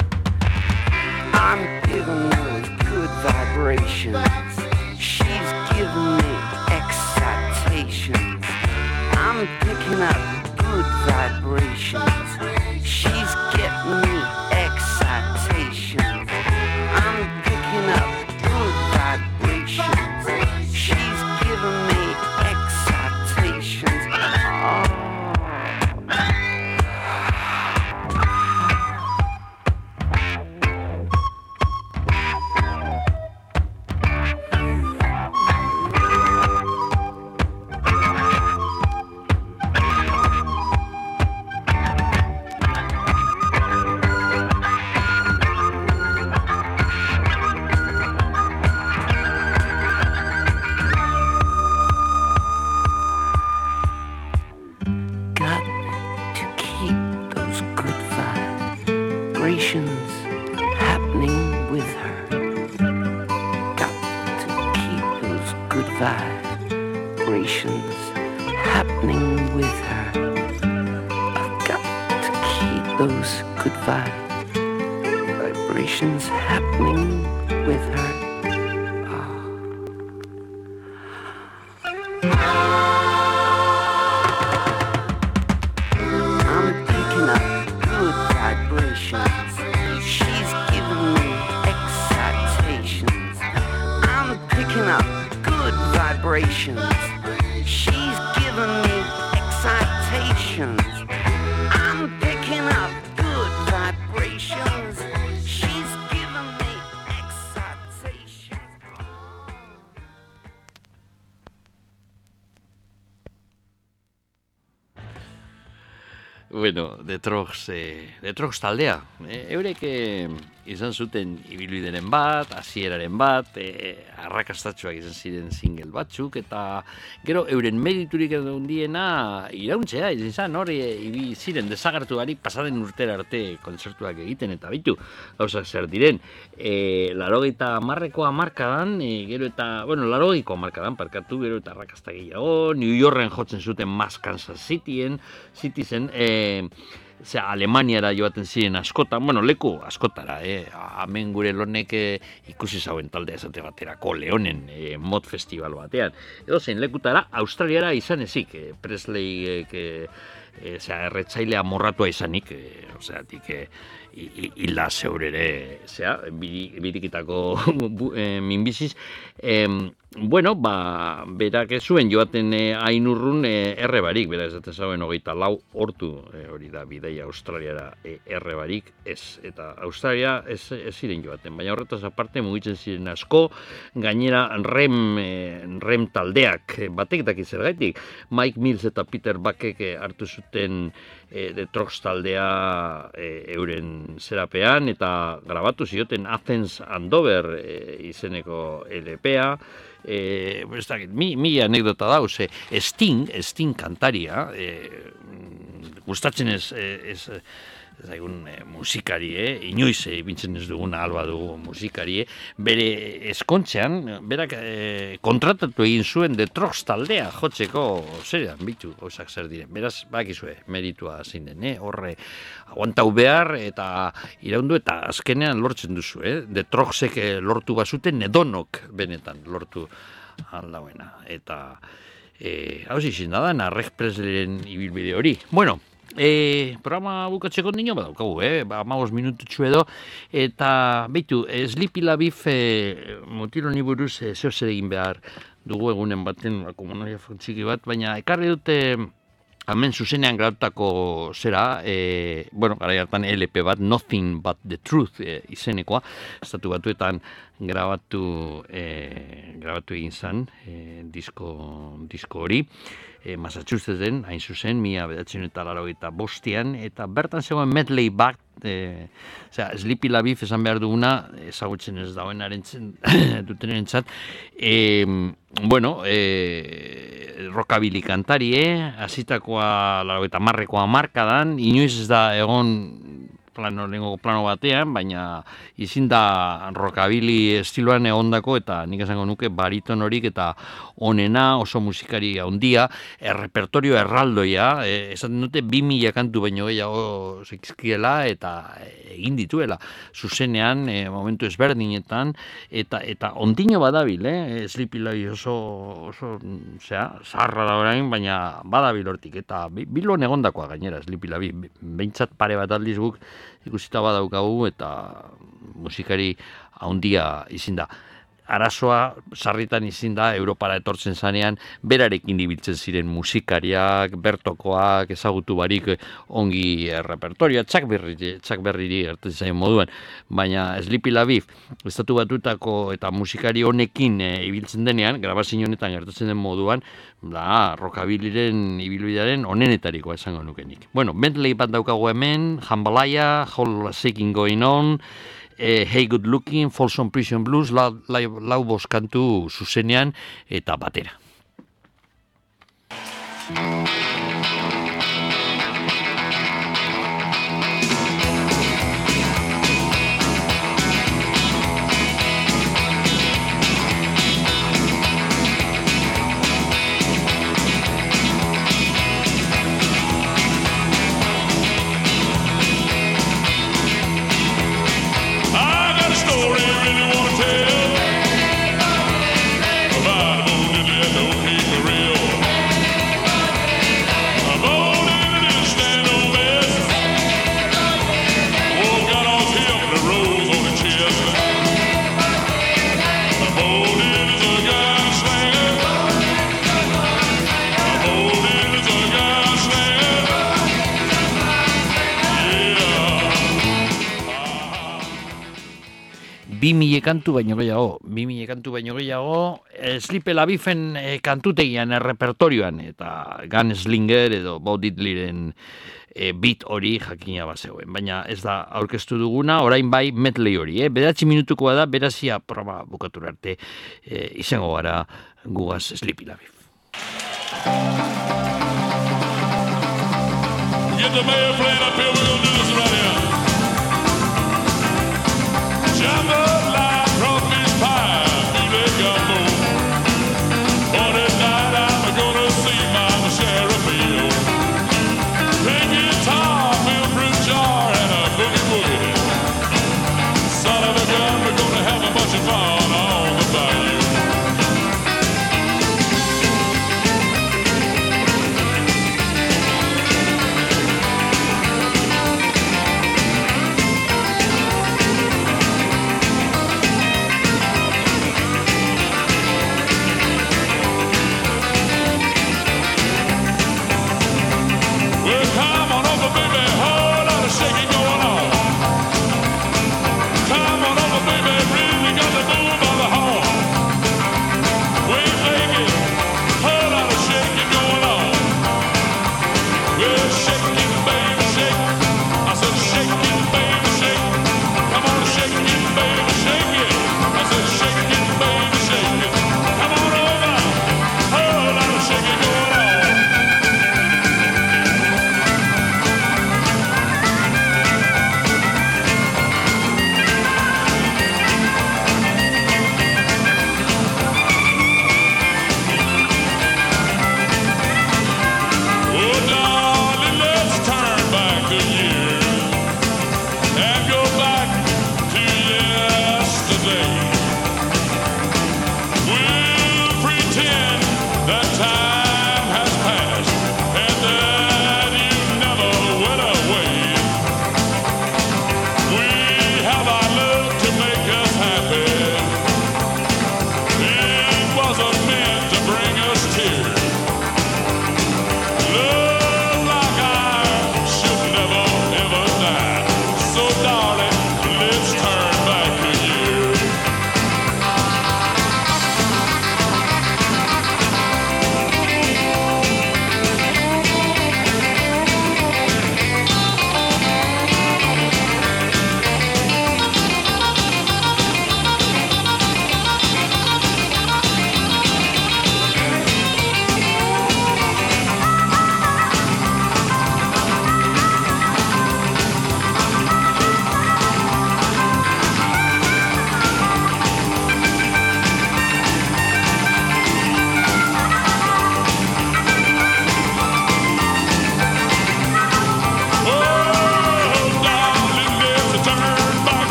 I'm giving those good vibrations. She's giving me excitations. I'm picking up good vibrations. She's getting me excitations. I'm picking up good vibrations. She's giving me excitations. Oh. vibrations. She's giving me excitations. I'm picking up good vibrations. She's giving me excitations. Bueno, The Trogs, eh, The Trogs taldea. Eh, eurek eh, izan zuten ibilbideren bat, hasieraren bat, eh, arrakastatxoak izan ziren single batzuk, eta gero euren meriturik edo hundiena irauntzea, izan zan, hori eh, ibi ziren desagertu gari pasaden urtera arte kontzertuak egiten, eta bitu, gauzak zer diren. Eh, larogeita marrekoa markadan, eh, gero eta, bueno, larogeikoa markadan, parkatu, gero eta arrakasta gehiago, New Yorken jotzen zuten Mass Kansas Cityen, Citizen, eh, Osea, Alemaniara joaten ziren askotan, bueno, leku askotara, eh? Hemen gure lonek eh, ikusi zauen talde esate baterako Leonen eh, mod festival batean. Edo zein lekutara, Australiara izan ezik, eh, Presley, eh, eh, osea, erretzailea morratua izanik, eh, osea, tik, eh, hilda zeurere, osea, birikitako eh, minbiziz. Eh, bueno, ba, berak ez zuen joaten eh, ainurrun eh, errebarik, bera esaten zauen hogeita lau hortu, eh, hori da, bidaia Australiara eh, errebarik, ez. Eta Australia ez, ez ziren joaten, baina horretaz aparte mugitzen ziren asko, gainera rem, eh, rem taldeak, eh, batek dakit zergaitik, Mike Mills eta Peter Buckek eh, hartu zuten eh, The Trogs taldea eh, euren zerapean, eta grabatu zioten Athens and Dover eh, izeneko L P-a, Eh, ez dakit, mi, mi anekdota dauz, eh, Sting, Sting kantaria, eh, gustatzen ez, ez, ez daigun eh, musikari, eh, inoiz eh, bintzen ez duguna alba dugu musikari, eh, bere eskontzean, berak eh, kontratatu egin zuen The Trogs taldea jotzeko zerean, bitu, osak zer diren, beraz, bakizue, meritua zein den, eh, horre, aguantau behar eta iraundu eta azkenean lortzen duzu, eh? The Trogsek lortu bazuten edonok benetan lortu aldauena. Eta eh, hau zizien da, Narrek Presleyren ibilbide hori. Bueno, eh, programa bukatzeko nino badaukagu, eh? Amagos minututxu edo, eta beitu, Sleepy LaBeouf eh, mutiloni buruz eh, zeo zer egin behar dugu egunen baten, komunaria txiki bat, baina ekarri dute hemen zuzenean grabatutako zera, e, bueno, garai hartan L P bat, Nothing But The Truth e, izenekoa, estatu batuetan grabatu, e, grabatu egin zen, e, disko, disko hori, e, Massachusettsen, hain zuzen, mila bederatziehun eta laurogeita bostean, eta bertan zegoen medley bat, e, osea, Sleepy LaBeouf esan behar duguna, ezagutzen ez dagoenaren dutenerentzat, e, bueno, e, rockabilly kantari, eh? Hasitakoa laurogeita hamarrekoa markadan, inoiz ez da egon plano, lengo plano batean, baina izin da rockabilly estiloan egondako, eta nik esango nuke bariton horik eta onena, oso musikari handia, errepertorio erraldoia, e, esaten dute bi mila kantu baino gehiago zizkiela eta egin dituela zuzenean, e, momentu ezberdinetan, eta eta ondino badabil, eh? Sleepy LaBeouf oso, oso zera, zaharra da orain, baina badabil hortik, eta bilon egondakoa gainera Sleepy LaBeouf, behintzat pare bat aldiz guk ikusita badaukagu, eta musikari handia izin da. Arazoa sarritan izin da Europara etortzen zanean, berarekin ibiltzen ziren musikariak, bertokoak, ezagutu barik ongi repertorioa, Chuck Berry, Chuck Berryri gertatzen zaien moduan, baina Sleepy LaBeouf, estatu batutako eta musikari honekin e, ibiltzen denean, grabazio honetan gertatzen den moduan, da, rockabillyren ibilbidearen onenetarikoa esango nukenik. Bueno, medley bat daukago hemen, Jambalaya, Whole Shaking Going On, Eh, Hey Good Looking, Folsom Prison Blues, lau, lau, lau bost kantu zuzenean eta batera. Thank you. bi mila kantu baino gehiago, bi mila kantu baino gehiago, eh, Sleepy LaBeoufen eh, kantutegian errepertorioan, eta Gunslinger edo Bo Diddleyren e, beat hori jakina bazegoen, baina ez da aurkeztu duguna, orain bai medley hori, eh? Bedatzi minutukoa da, berazia programa bukatura arte e, izango gara gugaz Sleepy LaBeouf. Get the mayor playing up here, we're gonna do this right here. Jambalaya, crawfish pie, filet gumbo. For tonight I'm gonna see my share of meal. Big guitar, milk fruit jar, and a boogie woogie. Son of a gun, we're gonna have a bunch of fun on the bayou. Shaking going on. Come on over, baby, really got the move.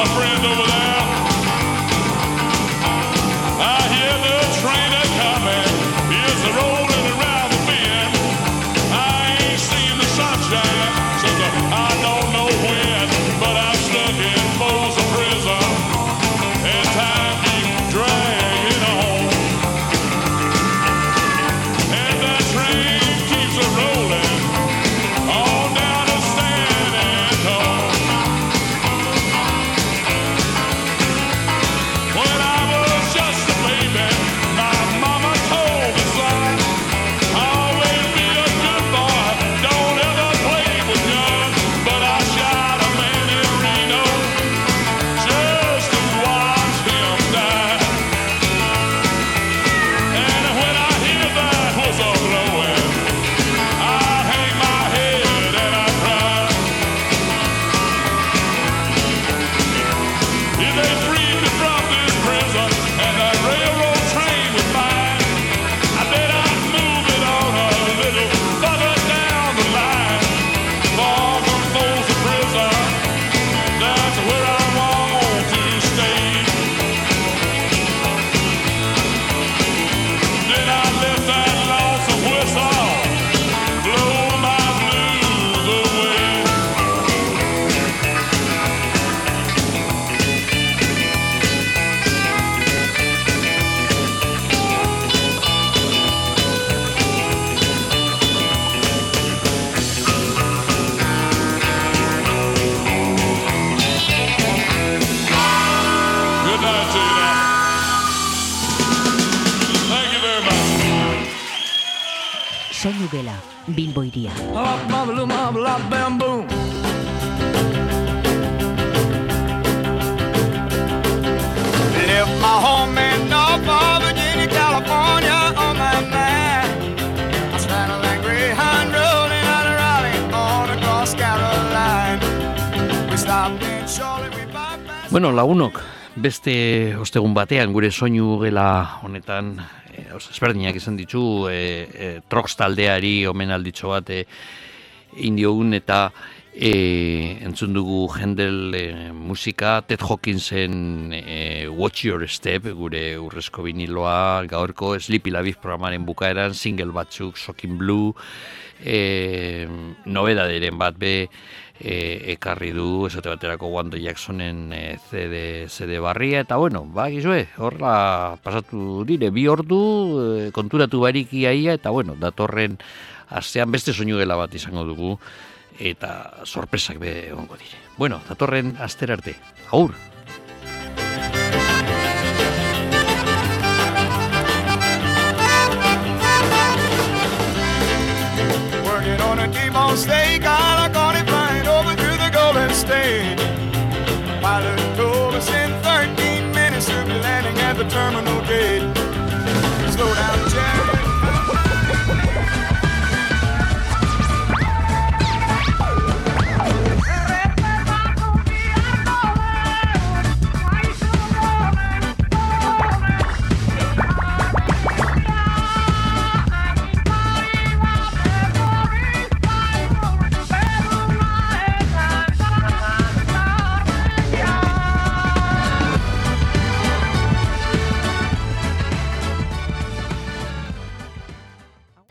friend over there. I hear the train a coming, it's a rolling around the bend. I ain't seen the sunshine since I don't know when, but I'm stuck in Folsom Prison, and time keeps dragging on. And that train keeps a rolling on down to San Antone. When I was just a baby, my mama told me, son, always be a good boy, don't ever play with guns. But I shot a man in Reno just to watch him die. And when I hear that whistle blowing, I hang my head and I cry. If they freed me from this prison and that railroad train was mine, I bet I'd move it on a little further down the line. Far from Folsom Prison, that's where I want to stay. Then I let that lonesome whistle blow my blues away. Good night to you now. Thank you very much. Soinu Gela, Bilbo Hiria. Bamboo. Left my home in Norfolk, Virginia, California on my mind. I straddled that Greyhound road and out of Raleigh on across Caroline. We stopped in Charlotte, we bypassed. Bueno, lagunok, beste ostegun batean gure soinu gela honetan e, ezberdinak izan ditu, e, e, Trox taldeari omenalditxo bat e, indiogun eta e, entzun dugu Händel e, musika, Ted Hawkinsen e, Watch Your Step, gure urrezko viniloa, gaurko Sleepy La Beef programaren bukaeran, single batzuk, Shocking Blue, e, nobedaderen bat be, E, ekarri du, esate baterako Wanda Jacksonen e, C D, C D barria, eta bueno, ba, gizue, horra pasatu dire, bi ordu, e, konturatu bariki aia, eta bueno, datorren astean beste soinu gela bat izango dugu, eta sorpresak be egongo dire. Bueno, datorren astera arte, agur! Working on a T-bone steak, I like on it flying over through the Golden State.